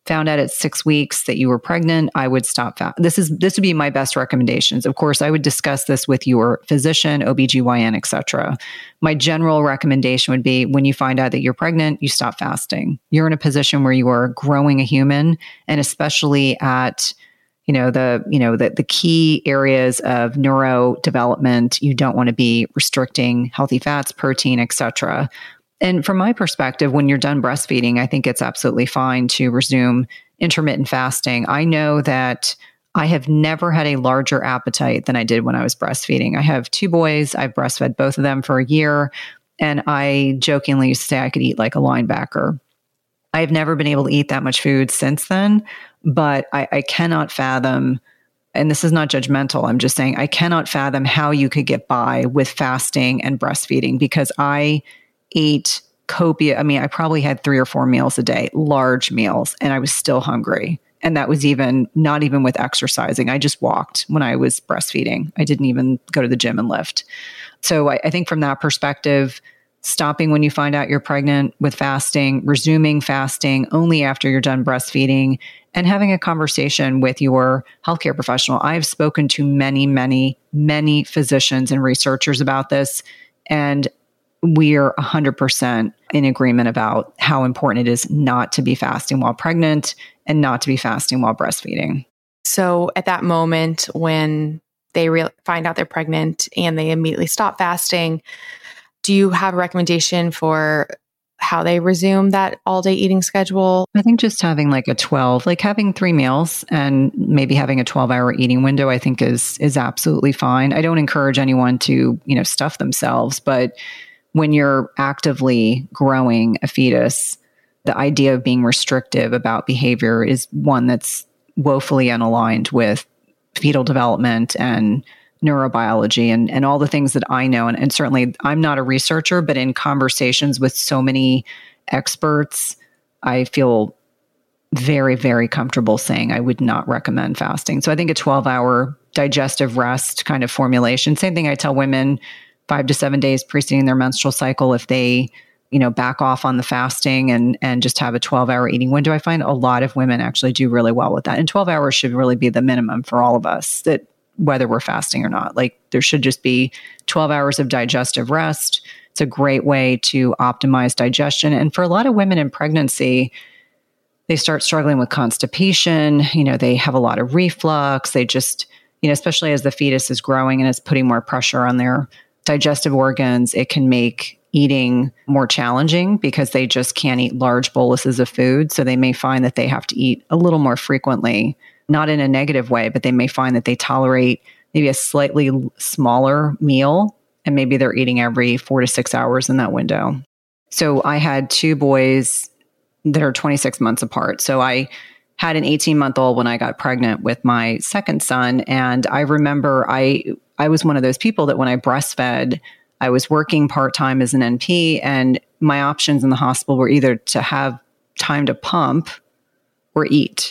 found out at six weeks that you were pregnant, I would stop fast. This is this would be my best recommendations. Of course, I would discuss this with your physician, O B G Y N, et cetera. My general recommendation would be when you find out that you're pregnant, you stop fasting. You're in a position where you are growing a human, and especially at you know the you know the, the key areas of neurodevelopment, you don't want to be restricting healthy fats, protein, et cetera. And from my perspective, when you're done breastfeeding, I think it's absolutely fine to resume intermittent fasting. I know that I have never had a larger appetite than I did when I was breastfeeding. I have two boys. I've breastfed both of them for a year. And I jokingly used to say I could eat like a linebacker. I've never been able to eat that much food since then, but I, I cannot fathom, and this is not judgmental, I'm just saying I cannot fathom how you could get by with fasting and breastfeeding, because I ate copious. I mean, I probably had three or four meals a day, large meals, and I was still hungry. And that was even not even with exercising. I just walked when I was breastfeeding. I didn't even go to the gym and lift. So I, I think from that perspective, stopping when you find out you're pregnant with fasting, resuming fasting only after you're done breastfeeding, and having a conversation with your healthcare professional. I've spoken to many, many, many physicians and researchers about this, and we are one hundred percent in agreement about how important it is not to be fasting while pregnant and not to be fasting while breastfeeding. So at that moment when they re- find out they're pregnant and they immediately stop fasting, do you have a recommendation for how they resume that all-day eating schedule? I think just having like a twelve, like having three meals and maybe having a twelve-hour eating window, I think is is absolutely fine. I don't encourage anyone to, you know, stuff themselves, but when you're actively growing a fetus, the idea of being restrictive about behavior is one that's woefully unaligned with fetal development and neurobiology and, and all the things that I know. And, and certainly I'm not a researcher, but in conversations with so many experts, I feel very, very comfortable saying I would not recommend fasting. So I think a twelve-hour digestive rest kind of formulation, same thing I tell women five to seven days preceding their menstrual cycle, if they, you know, back off on the fasting and and just have a twelve-hour eating window. I find a lot of women actually do really well with that. And twelve hours should really be the minimum for all of us, that whether we're fasting or not. Like there should just be twelve hours of digestive rest. It's a great way to optimize digestion. And for a lot of women in pregnancy, they start struggling with constipation. You know, they have a lot of reflux. They just, you know, especially as the fetus is growing and it's putting more pressure on their digestive organs, it can make eating more challenging because they just can't eat large boluses of food. So they may find that they have to eat a little more frequently, not in a negative way, but they may find that they tolerate maybe a slightly smaller meal, and maybe they're eating every four to six hours in that window. So I had two boys that are twenty-six months apart. So I had an eighteen-month-old when I got pregnant with my second son. And I remember I I was one of those people that when I breastfed, I was working part-time as an N P, and my options in the hospital were either to have time to pump or eat.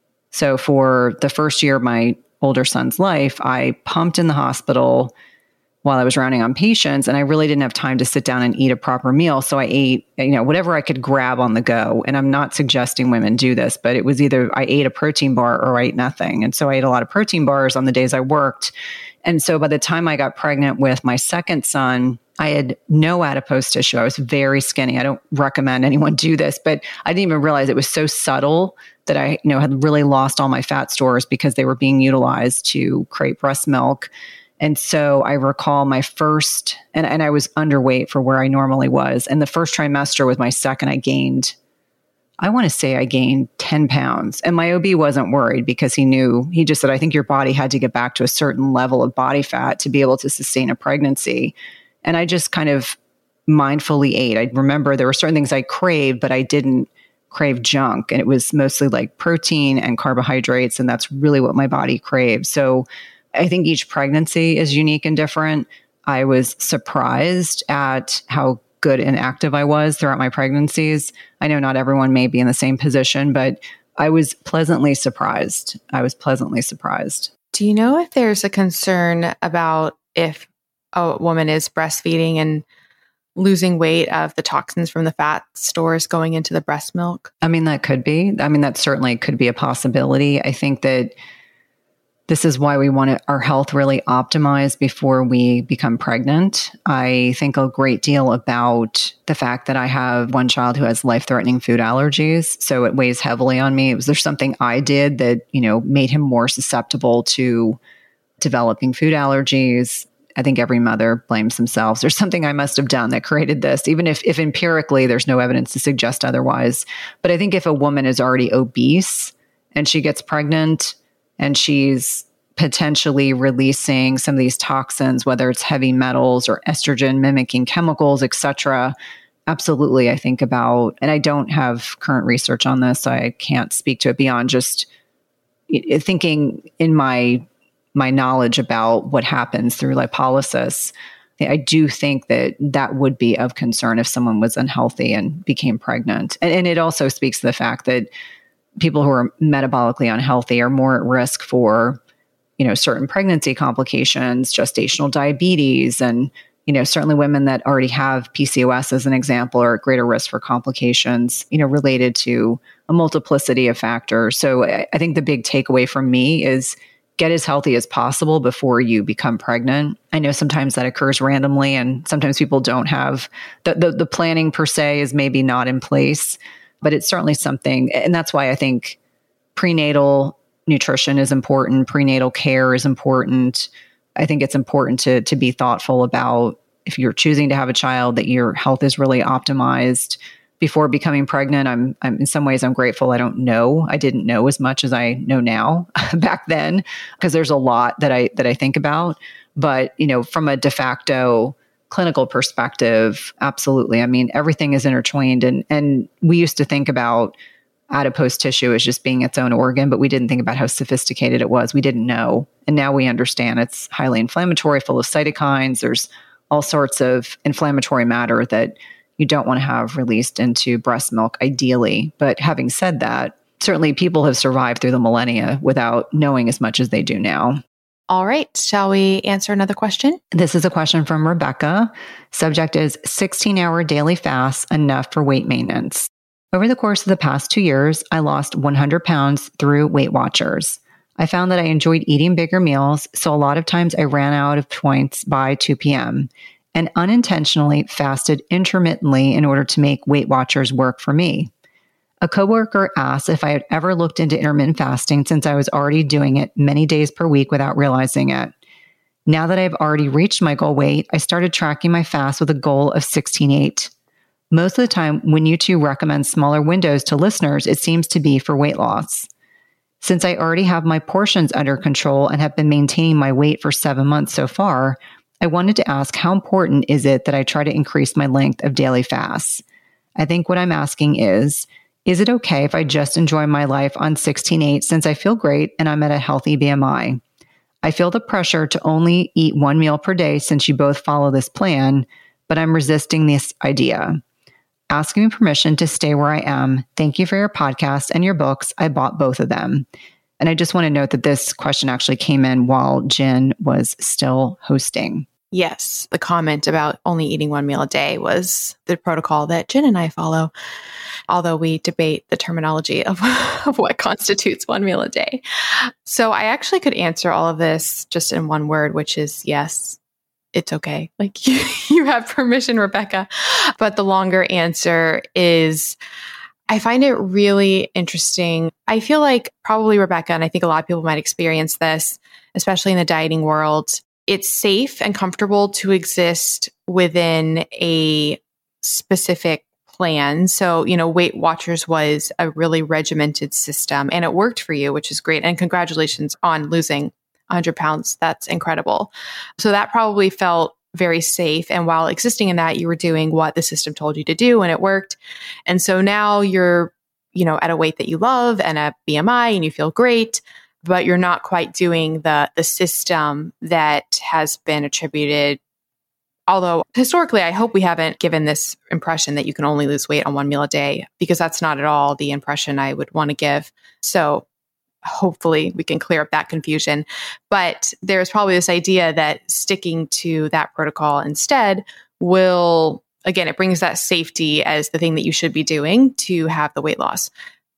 So for the first year of my older son's life, I pumped in the hospital while I was rounding on patients, and I really didn't have time to sit down and eat a proper meal. So I ate, you know, whatever I could grab on the go. And I'm not suggesting women do this, but it was either I ate a protein bar or I ate nothing. And so I ate a lot of protein bars on the days I worked. And so by the time I got pregnant with my second son, I had no adipose tissue. I was very skinny. I don't recommend anyone do this, but I didn't even realize it was so subtle that I, you know, had really lost all my fat stores because they were being utilized to create breast milk. And so I recall my first, and, and I was underweight for where I normally was. And the first trimester with my second, I gained, I want to say I gained ten pounds. And my O B wasn't worried because he knew, he just said, I think your body had to get back to a certain level of body fat to be able to sustain a pregnancy. And I just kind of mindfully ate. I remember there were certain things I craved, but I didn't crave junk. And it was mostly like protein and carbohydrates. And that's really what my body craved. So I think each pregnancy is unique and different. I was surprised at how good and active I was throughout my pregnancies. I know not everyone may be in the same position, but I was pleasantly surprised. I was pleasantly surprised. Do you know if there's a concern about if a woman is breastfeeding and losing weight of the toxins from the fat stores going into the breast milk? I mean, that could be. I mean, that certainly could be a possibility. I think that this is why we want our health really optimized before we become pregnant. I think a great deal about the fact that I have one child who has life-threatening food allergies. So it weighs heavily on me. Was there something I did that, you know, made him more susceptible to developing food allergies? I think every mother blames themselves. There's something I must have done that created this, even if, if empirically there's no evidence to suggest otherwise. But I think if a woman is already obese and she gets pregnant, and she's potentially releasing some of these toxins, whether it's heavy metals or estrogen mimicking chemicals, et cetera. Absolutely, I think about, and I don't have current research on this, so I can't speak to it beyond just thinking in my my knowledge about what happens through lipolysis. I do think that that would be of concern if someone was unhealthy and became pregnant. And, and it also speaks to the fact that people who are metabolically unhealthy are more at risk for, you know, certain pregnancy complications, gestational diabetes, and, you know, certainly women that already have P C O S as an example are at greater risk for complications, you know, related to a multiplicity of factors. So I, I think the big takeaway from me is get as healthy as possible before you become pregnant. I know sometimes that occurs randomly, and sometimes people don't have the, the, the planning per se is maybe not in place. But it's certainly something, and that's why I think prenatal nutrition is important, prenatal care is important. I think it's important to to be thoughtful about, if you're choosing to have a child, that your health is really optimized before becoming pregnant. I'm, I'm in some ways I'm grateful I don't know. I didn't know as much as I know now back then, because there's a lot that I that I think about. But, you know, from a de facto clinical perspective, absolutely. I mean, everything is intertwined. And, and we used to think about adipose tissue as just being its own organ, but we didn't think about how sophisticated it was. We didn't know. And now we understand it's highly inflammatory, full of cytokines. There's all sorts of inflammatory matter that you don't want to have released into breast milk, ideally. But having said that, certainly people have survived through the millennia without knowing as much as they do now. All right. Shall we answer another question? This is a question from Rebecca. Subject is sixteen-hour daily fasts enough for weight maintenance? Over the course of the past two years, I lost one hundred pounds through Weight Watchers. I found that I enjoyed eating bigger meals, so a lot of times I ran out of points by two p.m. and unintentionally fasted intermittently in order to make Weight Watchers work for me. A coworker asked if I had ever looked into intermittent fasting, since I was already doing it many days per week without realizing it. Now that I've already reached my goal weight, I started tracking my fast with a goal of sixteen eight. Most of the time, when you two recommend smaller windows to listeners, it seems to be for weight loss. Since I already have my portions under control and have been maintaining my weight for seven months so far, I wanted to ask, how important is it that I try to increase my length of daily fasts? I think what I'm asking is, is it okay if I just enjoy my life on sixteen eight since I feel great and I'm at a healthy B M I? I feel the pressure to only eat one meal per day since you both follow this plan, but I'm resisting this idea. Asking permission to stay where I am. Thank you for your podcast and your books. I bought both of them. And I just want to note that this question actually came in while Jen was still hosting. Yes, the comment about only eating one meal a day was the protocol that Jen and I follow, although we debate the terminology of, of what constitutes one meal a day. So I actually could answer all of this just in one word, which is yes, it's okay. Like you, you have permission, Rebecca. But the longer answer is, I find it really interesting. I feel like probably Rebecca, and I think a lot of people might experience this, especially in the dieting world, it's safe and comfortable to exist within a specific plan. So, you know, Weight Watchers was a really regimented system and it worked for you, which is great. And congratulations on losing one hundred pounds. That's incredible. So that probably felt very safe. And while existing in that, you were doing what the system told you to do and it worked. And so now you're, you know, at a weight that you love and a B M I and you feel great, but you're not quite doing the the system that has been attributed. Although historically, I hope we haven't given this impression that you can only lose weight on one meal a day, because that's not at all the impression I would want to give. So hopefully we can clear up that confusion. But there's probably this idea that sticking to that protocol instead will again, it brings that safety as the thing that you should be doing to have the weight loss.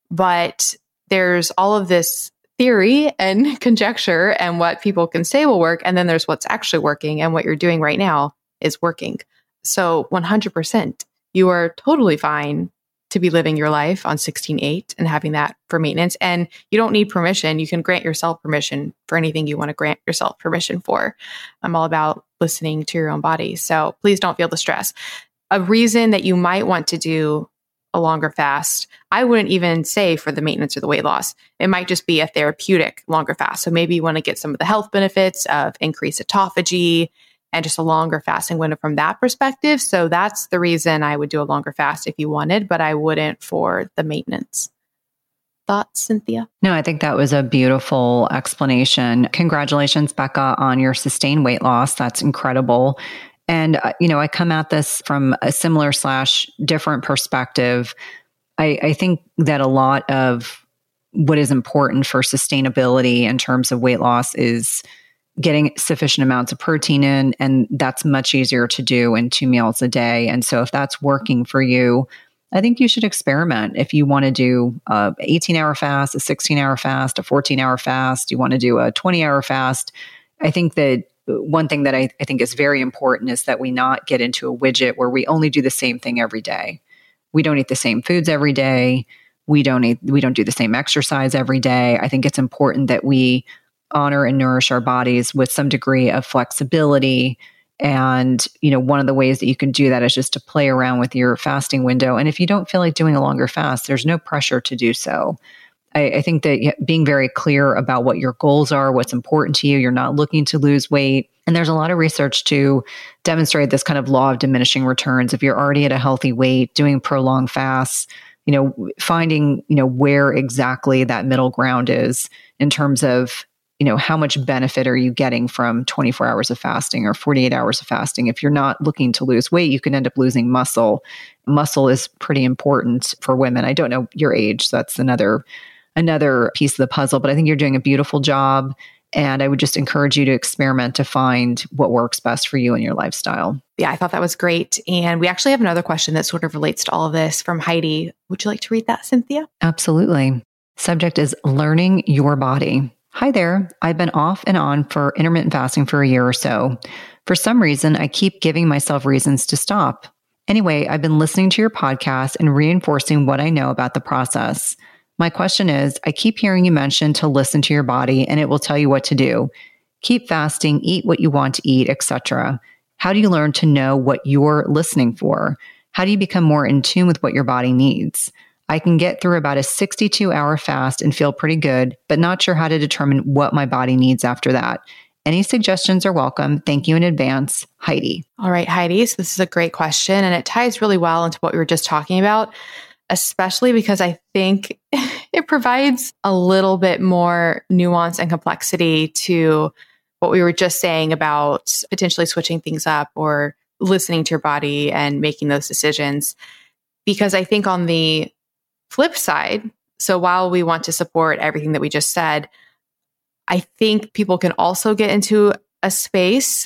But there's all of this theory and conjecture and what people can say will work. And then there's what's actually working, and what you're doing right now is working. So one hundred percent, you are totally fine to be living your life on sixteen eight and having that for maintenance. And you don't need permission. You can grant yourself permission for anything you want to grant yourself permission for. I'm all about listening to your own body. So please don't feel the stress. A reason that you might want to do a longer fast, I wouldn't even say for the maintenance or the weight loss. It might just be a therapeutic longer fast. So maybe you want to get some of the health benefits of increased autophagy and just a longer fasting window from that perspective. So that's the reason I would do a longer fast if you wanted, but I wouldn't for the maintenance. Thoughts, Cynthia? No, I think that was a beautiful explanation. Congratulations, Becca, on your sustained weight loss. That's incredible. And, uh, you know, I come at this from a similar slash different perspective. I, I think that a lot of what is important for sustainability in terms of weight loss is getting sufficient amounts of protein in, and that's much easier to do in two meals a day. And so if that's working for you, I think you should experiment. If you want to do a eighteen hour fast, a sixteen hour fast, a fourteen hour fast, you want to do a twenty hour fast, I think that one thing that I, I think is very important is that we not get into a widget where we only do the same thing every day. We don't eat the same foods every day. We don't eat, we don't do the same exercise every day. I think it's important that we honor and nourish our bodies with some degree of flexibility. And, you know, one of the ways that you can do that is just to play around with your fasting window. And if you don't feel like doing a longer fast, there's no pressure to do so. I, I think that being very clear about what your goals are, what's important to you, you're not looking to lose weight. And there's a lot of research to demonstrate this kind of law of diminishing returns. If you're already at a healthy weight, doing prolonged fasts, you know, finding, you know, where exactly that middle ground is in terms of, you know, how much benefit are you getting from twenty-four hours of fasting or forty-eight hours of fasting? If you're not looking to lose weight, you can end up losing muscle. Muscle is pretty important for women. I don't know your age, so that's another another piece of the puzzle, but I think you're doing a beautiful job. And I would just encourage you to experiment to find what works best for you and your lifestyle. Yeah, I thought that was great. And we actually have another question that sort of relates to all of this from Heidi. Would you like to read that, Cynthia? Absolutely. Subject is learning your body. Hi there. I've been off and on for intermittent fasting for a year or so. For some reason, I keep giving myself reasons to stop. Anyway, I've been listening to your podcast and reinforcing what I know about the process. My question is, I keep hearing you mention to listen to your body and it will tell you what to do. Keep fasting, eat what you want to eat, et cetera. How do you learn to know what you're listening for? How do you become more in tune with what your body needs? I can get through about a sixty-two hour fast and feel pretty good, but not sure how to determine what my body needs after that. Any suggestions are welcome. Thank you in advance, Heidi. All right, Heidi. So this is a great question, and it ties really well into what we were just talking about, especially because I think it provides a little bit more nuance and complexity to what we were just saying about potentially switching things up or listening to your body and making those decisions. Because I think on the flip side, so while we want to support everything that we just said, I think people can also get into a space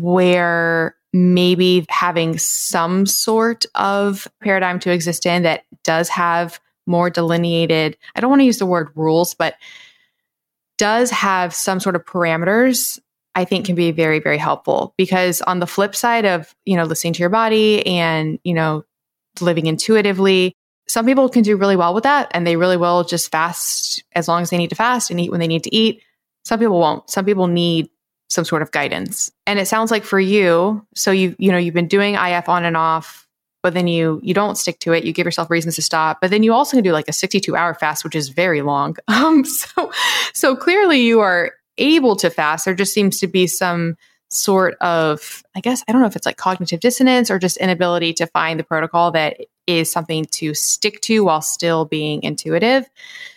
where maybe having some sort of paradigm to exist in that does have more delineated, I don't want to use the word rules, but does have some sort of parameters, I think can be very, very helpful. Because on the flip side of, you know, listening to your body and, you know, living intuitively, some people can do really well with that and they really will just fast as long as they need to fast and eat when they need to eat. Some people won't. Some people need some sort of guidance. And it sounds like for you, so you you know, you've been doing I F on and off, but then you you don't stick to it. You give yourself reasons to stop, but then you also can do like a sixty-two hour fast, which is very long. Um, so so clearly you are able to fast. There just seems to be some sort of, I guess, I don't know if it's like cognitive dissonance or just inability to find the protocol that is something to stick to while still being intuitive.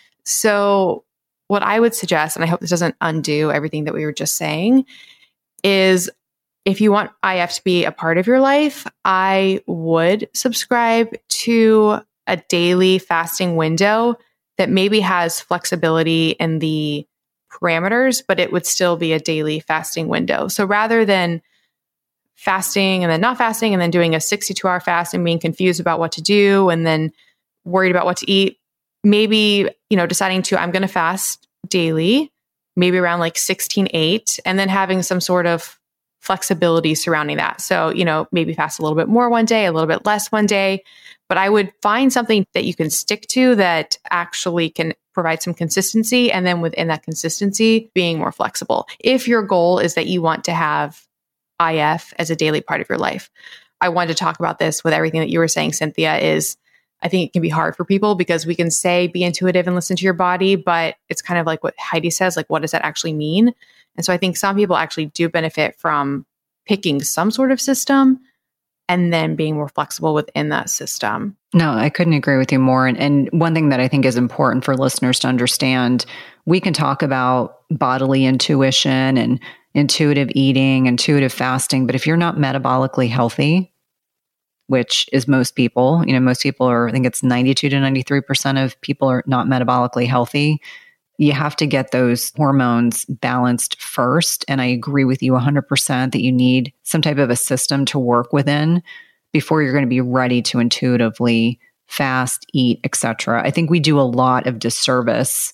So what I would suggest, and I hope this doesn't undo everything that we were just saying, is if you want I F to be a part of your life, I would subscribe to a daily fasting window that maybe has flexibility in the parameters, but it would still be a daily fasting window. So rather than fasting and then not fasting and then doing a sixty-two hour fast and being confused about what to do and then worried about what to eat. Maybe, you know, deciding to, I'm going to fast daily, maybe around like sixteen eight, and then having some sort of flexibility surrounding that. So, you know, maybe fast a little bit more one day, a little bit less one day, but I would find something that you can stick to that actually can provide some consistency. And then within that consistency, being more flexible. If your goal is that you want to have I F as a daily part of your life. I wanted to talk about this with everything that you were saying, Cynthia, is I think it can be hard for people because we can say be intuitive and listen to your body, but it's kind of like what Heidi says, like, what does that actually mean? And so I think some people actually do benefit from picking some sort of system and then being more flexible within that system. No, I couldn't agree with you more. And, and one thing that I think is important for listeners to understand, we can talk about bodily intuition and intuitive eating, intuitive fasting, but if you're not metabolically healthy, which is most people, you know, most people are, I think it's ninety-two to ninety-three percent of people are not metabolically healthy. You have to get those hormones balanced first. And I agree with you one hundred percent that you need some type of a system to work within before you're going to be ready to intuitively fast, eat, et cetera. I think we do a lot of disservice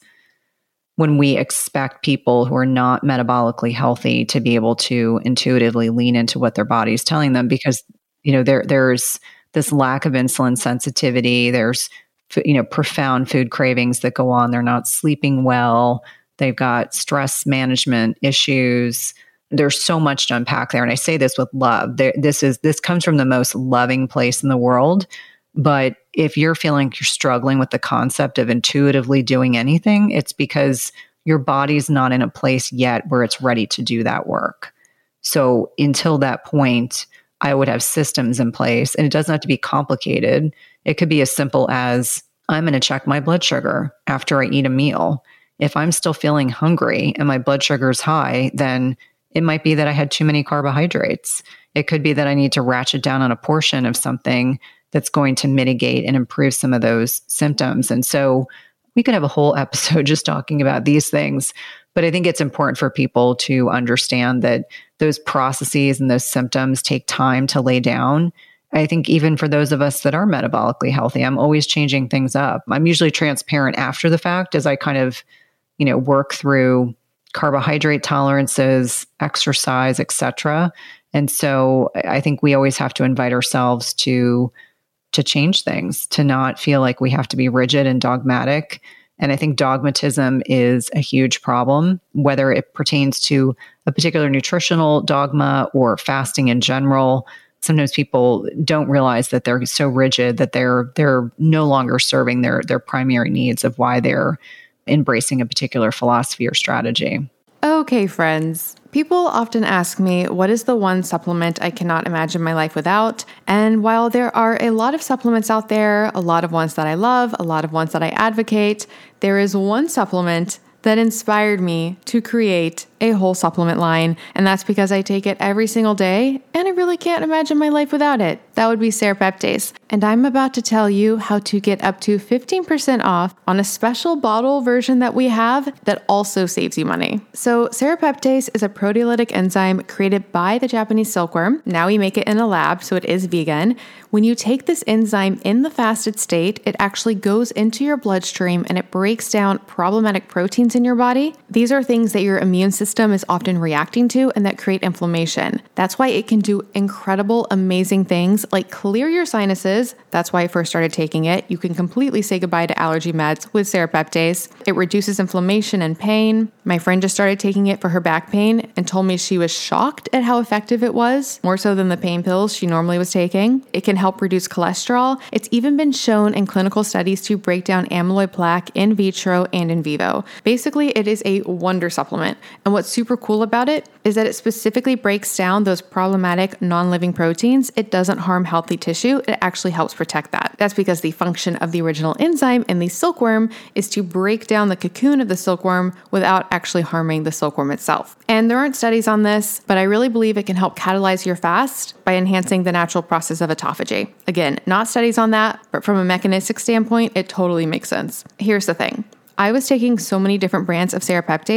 when we expect people who are not metabolically healthy to be able to intuitively lean into what their body's telling them, because, you know, there there's this lack of insulin sensitivity. There's, you know, profound food cravings that go on. They're not sleeping well. They've got stress management issues. There's so much to unpack there. And I say this with love. There, this is this comes from the most loving place in the world. But if you're feeling you're struggling with the concept of intuitively doing anything, it's because your body's not in a place yet where it's ready to do that work. So until that point, I would have systems in place, and it doesn't have to be complicated. It could be as simple as I'm going to check my blood sugar after I eat a meal. If I'm still feeling hungry and my blood sugar is high, then it might be that I had too many carbohydrates. It could be that I need to ratchet down on a portion of something that's going to mitigate and improve some of those symptoms. And so we could have a whole episode just talking about these things. But I think it's important for people to understand that those processes and those symptoms take time to lay down. I think even for those of us that are metabolically healthy, I'm always changing things up. I'm usually transparent after the fact as I kind of, you know, work through carbohydrate tolerances, exercise, et cetera. And so I think we always have to invite ourselves to to change things, to not feel like we have to be rigid and dogmatic. And I think dogmatism is a huge problem, whether it pertains to a particular nutritional dogma or fasting in general. Sometimes people don't realize that they're so rigid that they're they're no longer serving their their primary needs of why they're embracing a particular philosophy or strategy. Okay, friends. People often ask me, what is the one supplement I cannot imagine my life without? And while there are a lot of supplements out there, a lot of ones that I love, a lot of ones that I advocate, there is one supplement that inspired me to create a whole supplement line. And that's because I take it every single day and I really can't imagine my life without it. That would be Serapeptase. And I'm about to tell you how to get up to fifteen percent off on a special bottle version that we have that also saves you money. So Serapeptase is a proteolytic enzyme created by the Japanese silkworm. Now we make it in a lab, so it is vegan. When you take this enzyme in the fasted state, it actually goes into your bloodstream and it breaks down problematic proteins in your body. These are things that your immune system is often reacting to and that create inflammation. That's why it can do incredible, amazing things like clear your sinuses. That's why I first started taking it. You can completely say goodbye to allergy meds with Serapeptase. It reduces inflammation and pain. My friend just started taking it for her back pain and told me she was shocked at how effective it was, more so than the pain pills she normally was taking. It can help reduce cholesterol. It's even been shown in clinical studies to break down amyloid plaque in vitro and in vivo. Basically, it is a wonder supplement. And what's super cool about it is that it specifically breaks down those problematic non-living proteins. It doesn't harm healthy tissue. It actually helps protect that. That's because the function of the original enzyme in the silkworm is to break down the cocoon of the silkworm without actually harming the silkworm itself. And there aren't studies on this, but I really believe it can help catalyze your fast by enhancing the natural process of autophagy. Again, not studies on that, but from a mechanistic standpoint, it totally makes sense. Here's the thing. I was taking so many different brands of Serapeptase,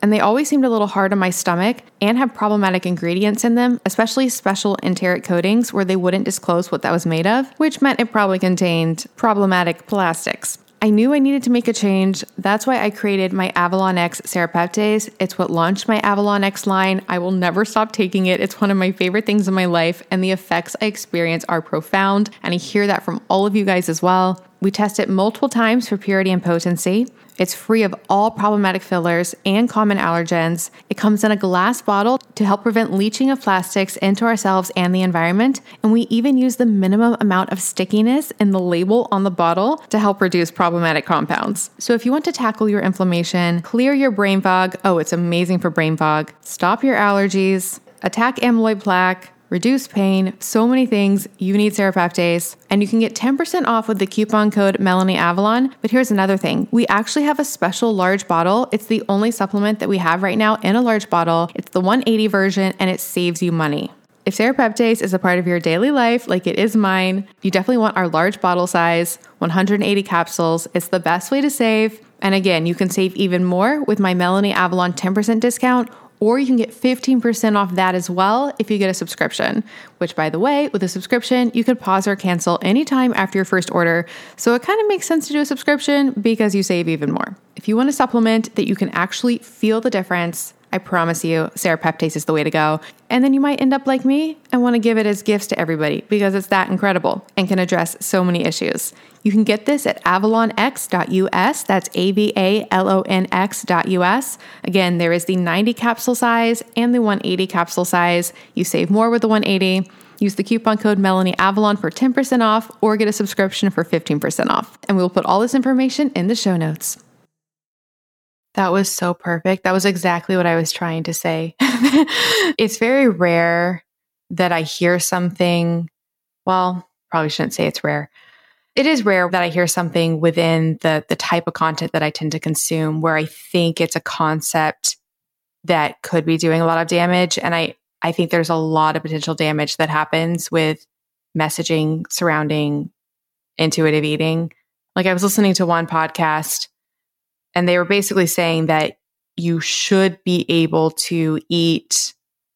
and they always seemed a little hard on my stomach and have problematic ingredients in them, especially special enteric coatings where they wouldn't disclose what that was made of, which meant it probably contained problematic plastics. I knew I needed to make a change. That's why I created my Avalon X Serapeptase. It's what launched my Avalon X line. I will never stop taking it. It's one of my favorite things in my life, and the effects I experience are profound, and I hear that from all of you guys as well. We test it multiple times for purity and potency. It's free of all problematic fillers and common allergens. It comes in a glass bottle to help prevent leaching of plastics into ourselves and the environment. And we even use the minimum amount of stickiness in the label on the bottle to help reduce problematic compounds. So if you want to tackle your inflammation, clear your brain fog, oh, it's amazing for brain fog, stop your allergies, attack amyloid plaque, reduce pain, so many things, you need Serapeptase. And you can get ten percent off with the coupon code MelanieAvalon. But here's another thing. We actually have a special large bottle. It's the only supplement that we have right now in a large bottle. It's the one eighty version, and it saves you money. If Serapeptase is a part of your daily life, like it is mine, you definitely want our large bottle size, one hundred eighty capsules. It's the best way to save. And again, you can save even more with my Melanie Avalon ten percent discount, or you can get fifteen percent off that as well if you get a subscription, which by the way, with a subscription, you could pause or cancel anytime after your first order. So it kind of makes sense to do a subscription because you save even more. If you want a supplement that you can actually feel the difference, I promise you, Serapeptase is the way to go. And then you might end up like me and want to give it as gifts to everybody because it's that incredible and can address so many issues. You can get this at avalon x dot u s. That's A V A L O N X dot U S. Again, there is the ninety capsule size and the one eighty capsule size. You save more with the one eighty. Use the coupon code MelanieAvalon for ten percent off or get a subscription for fifteen percent off. And we'll put all this information in the show notes. That was so perfect. That was exactly what I was trying to say. It's very rare that I hear something, well, probably shouldn't say it's rare. It is rare that I hear something within the the type of content that I tend to consume where I think it's a concept that could be doing a lot of damage. And I, I think there's a lot of potential damage that happens with messaging surrounding intuitive eating. Like I was listening to one podcast and they were basically saying that you should be able to eat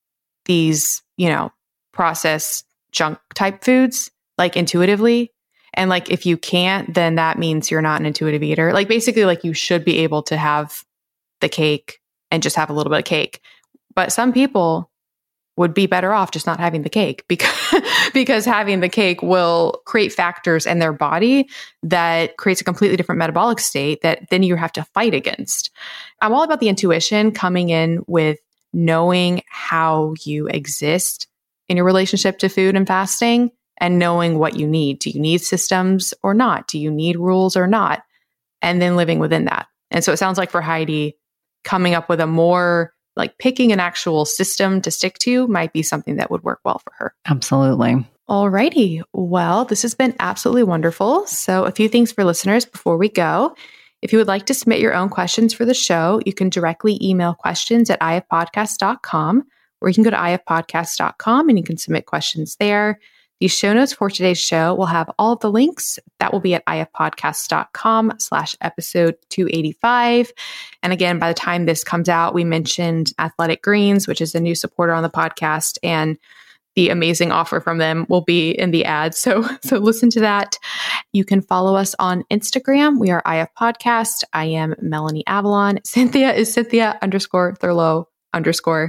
these, you know, processed junk type foods like intuitively. And like, if you can't, then that means you're not an intuitive eater. Like basically like you should be able to have the cake and just have a little bit of cake. But some people would be better off just not having the cake because, because having the cake will create factors in their body that creates a completely different metabolic state that then you have to fight against. I'm all about the intuition coming in with knowing how you exist in your relationship to food and fasting and knowing what you need. Do you need systems or not? Do you need rules or not? And then living within that. And so it sounds like for Heidi, coming up with a more like picking an actual system to stick to might be something that would work well for her. Absolutely. Alrighty. Well, this has been absolutely wonderful. So a few things for listeners before we go. If you would like to submit your own questions for the show, you can directly email questions at i f podcast dot com, or you can go to i f podcast dot com and you can submit questions there. The show notes for today's show will have all of the links. That will be at i f podcast dot com slash episode two eighty-five. And again, by the time this comes out, we mentioned Athletic Greens, which is a new supporter on the podcast, and the amazing offer from them will be in the ad. So, so listen to that. You can follow us on Instagram. We are I F Podcast. I am Melanie Avalon. Cynthia is Cynthia underscore Thurlow underscore.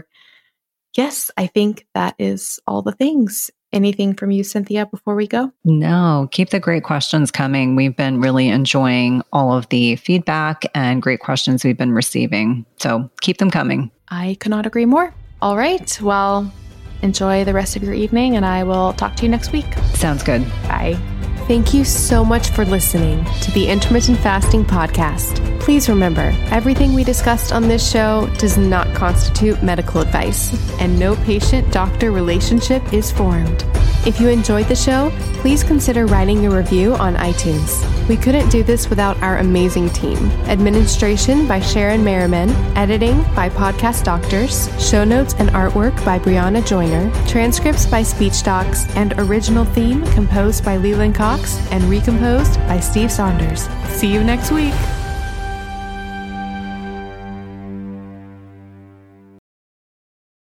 Yes, I think that is all the things. Anything from you, Cynthia, before we go? No, keep the great questions coming. We've been really enjoying all of the feedback and great questions we've been receiving. So keep them coming. I could not agree more. All right. Well, enjoy the rest of your evening and I will talk to you next week. Sounds good. Bye. Thank you so much for listening to the Intermittent Fasting Podcast. Please remember, everything we discussed on this show does not constitute medical advice, and no patient-doctor relationship is formed. If you enjoyed the show, please consider writing a review on iTunes. We couldn't do this without our amazing team. Administration by Sharon Merriman, editing by Podcast Doctors, show notes and artwork by Brianna Joyner, transcripts by Speech Docs, and original theme composed by Leland Cox and recomposed by Steve Saunders. See you next week.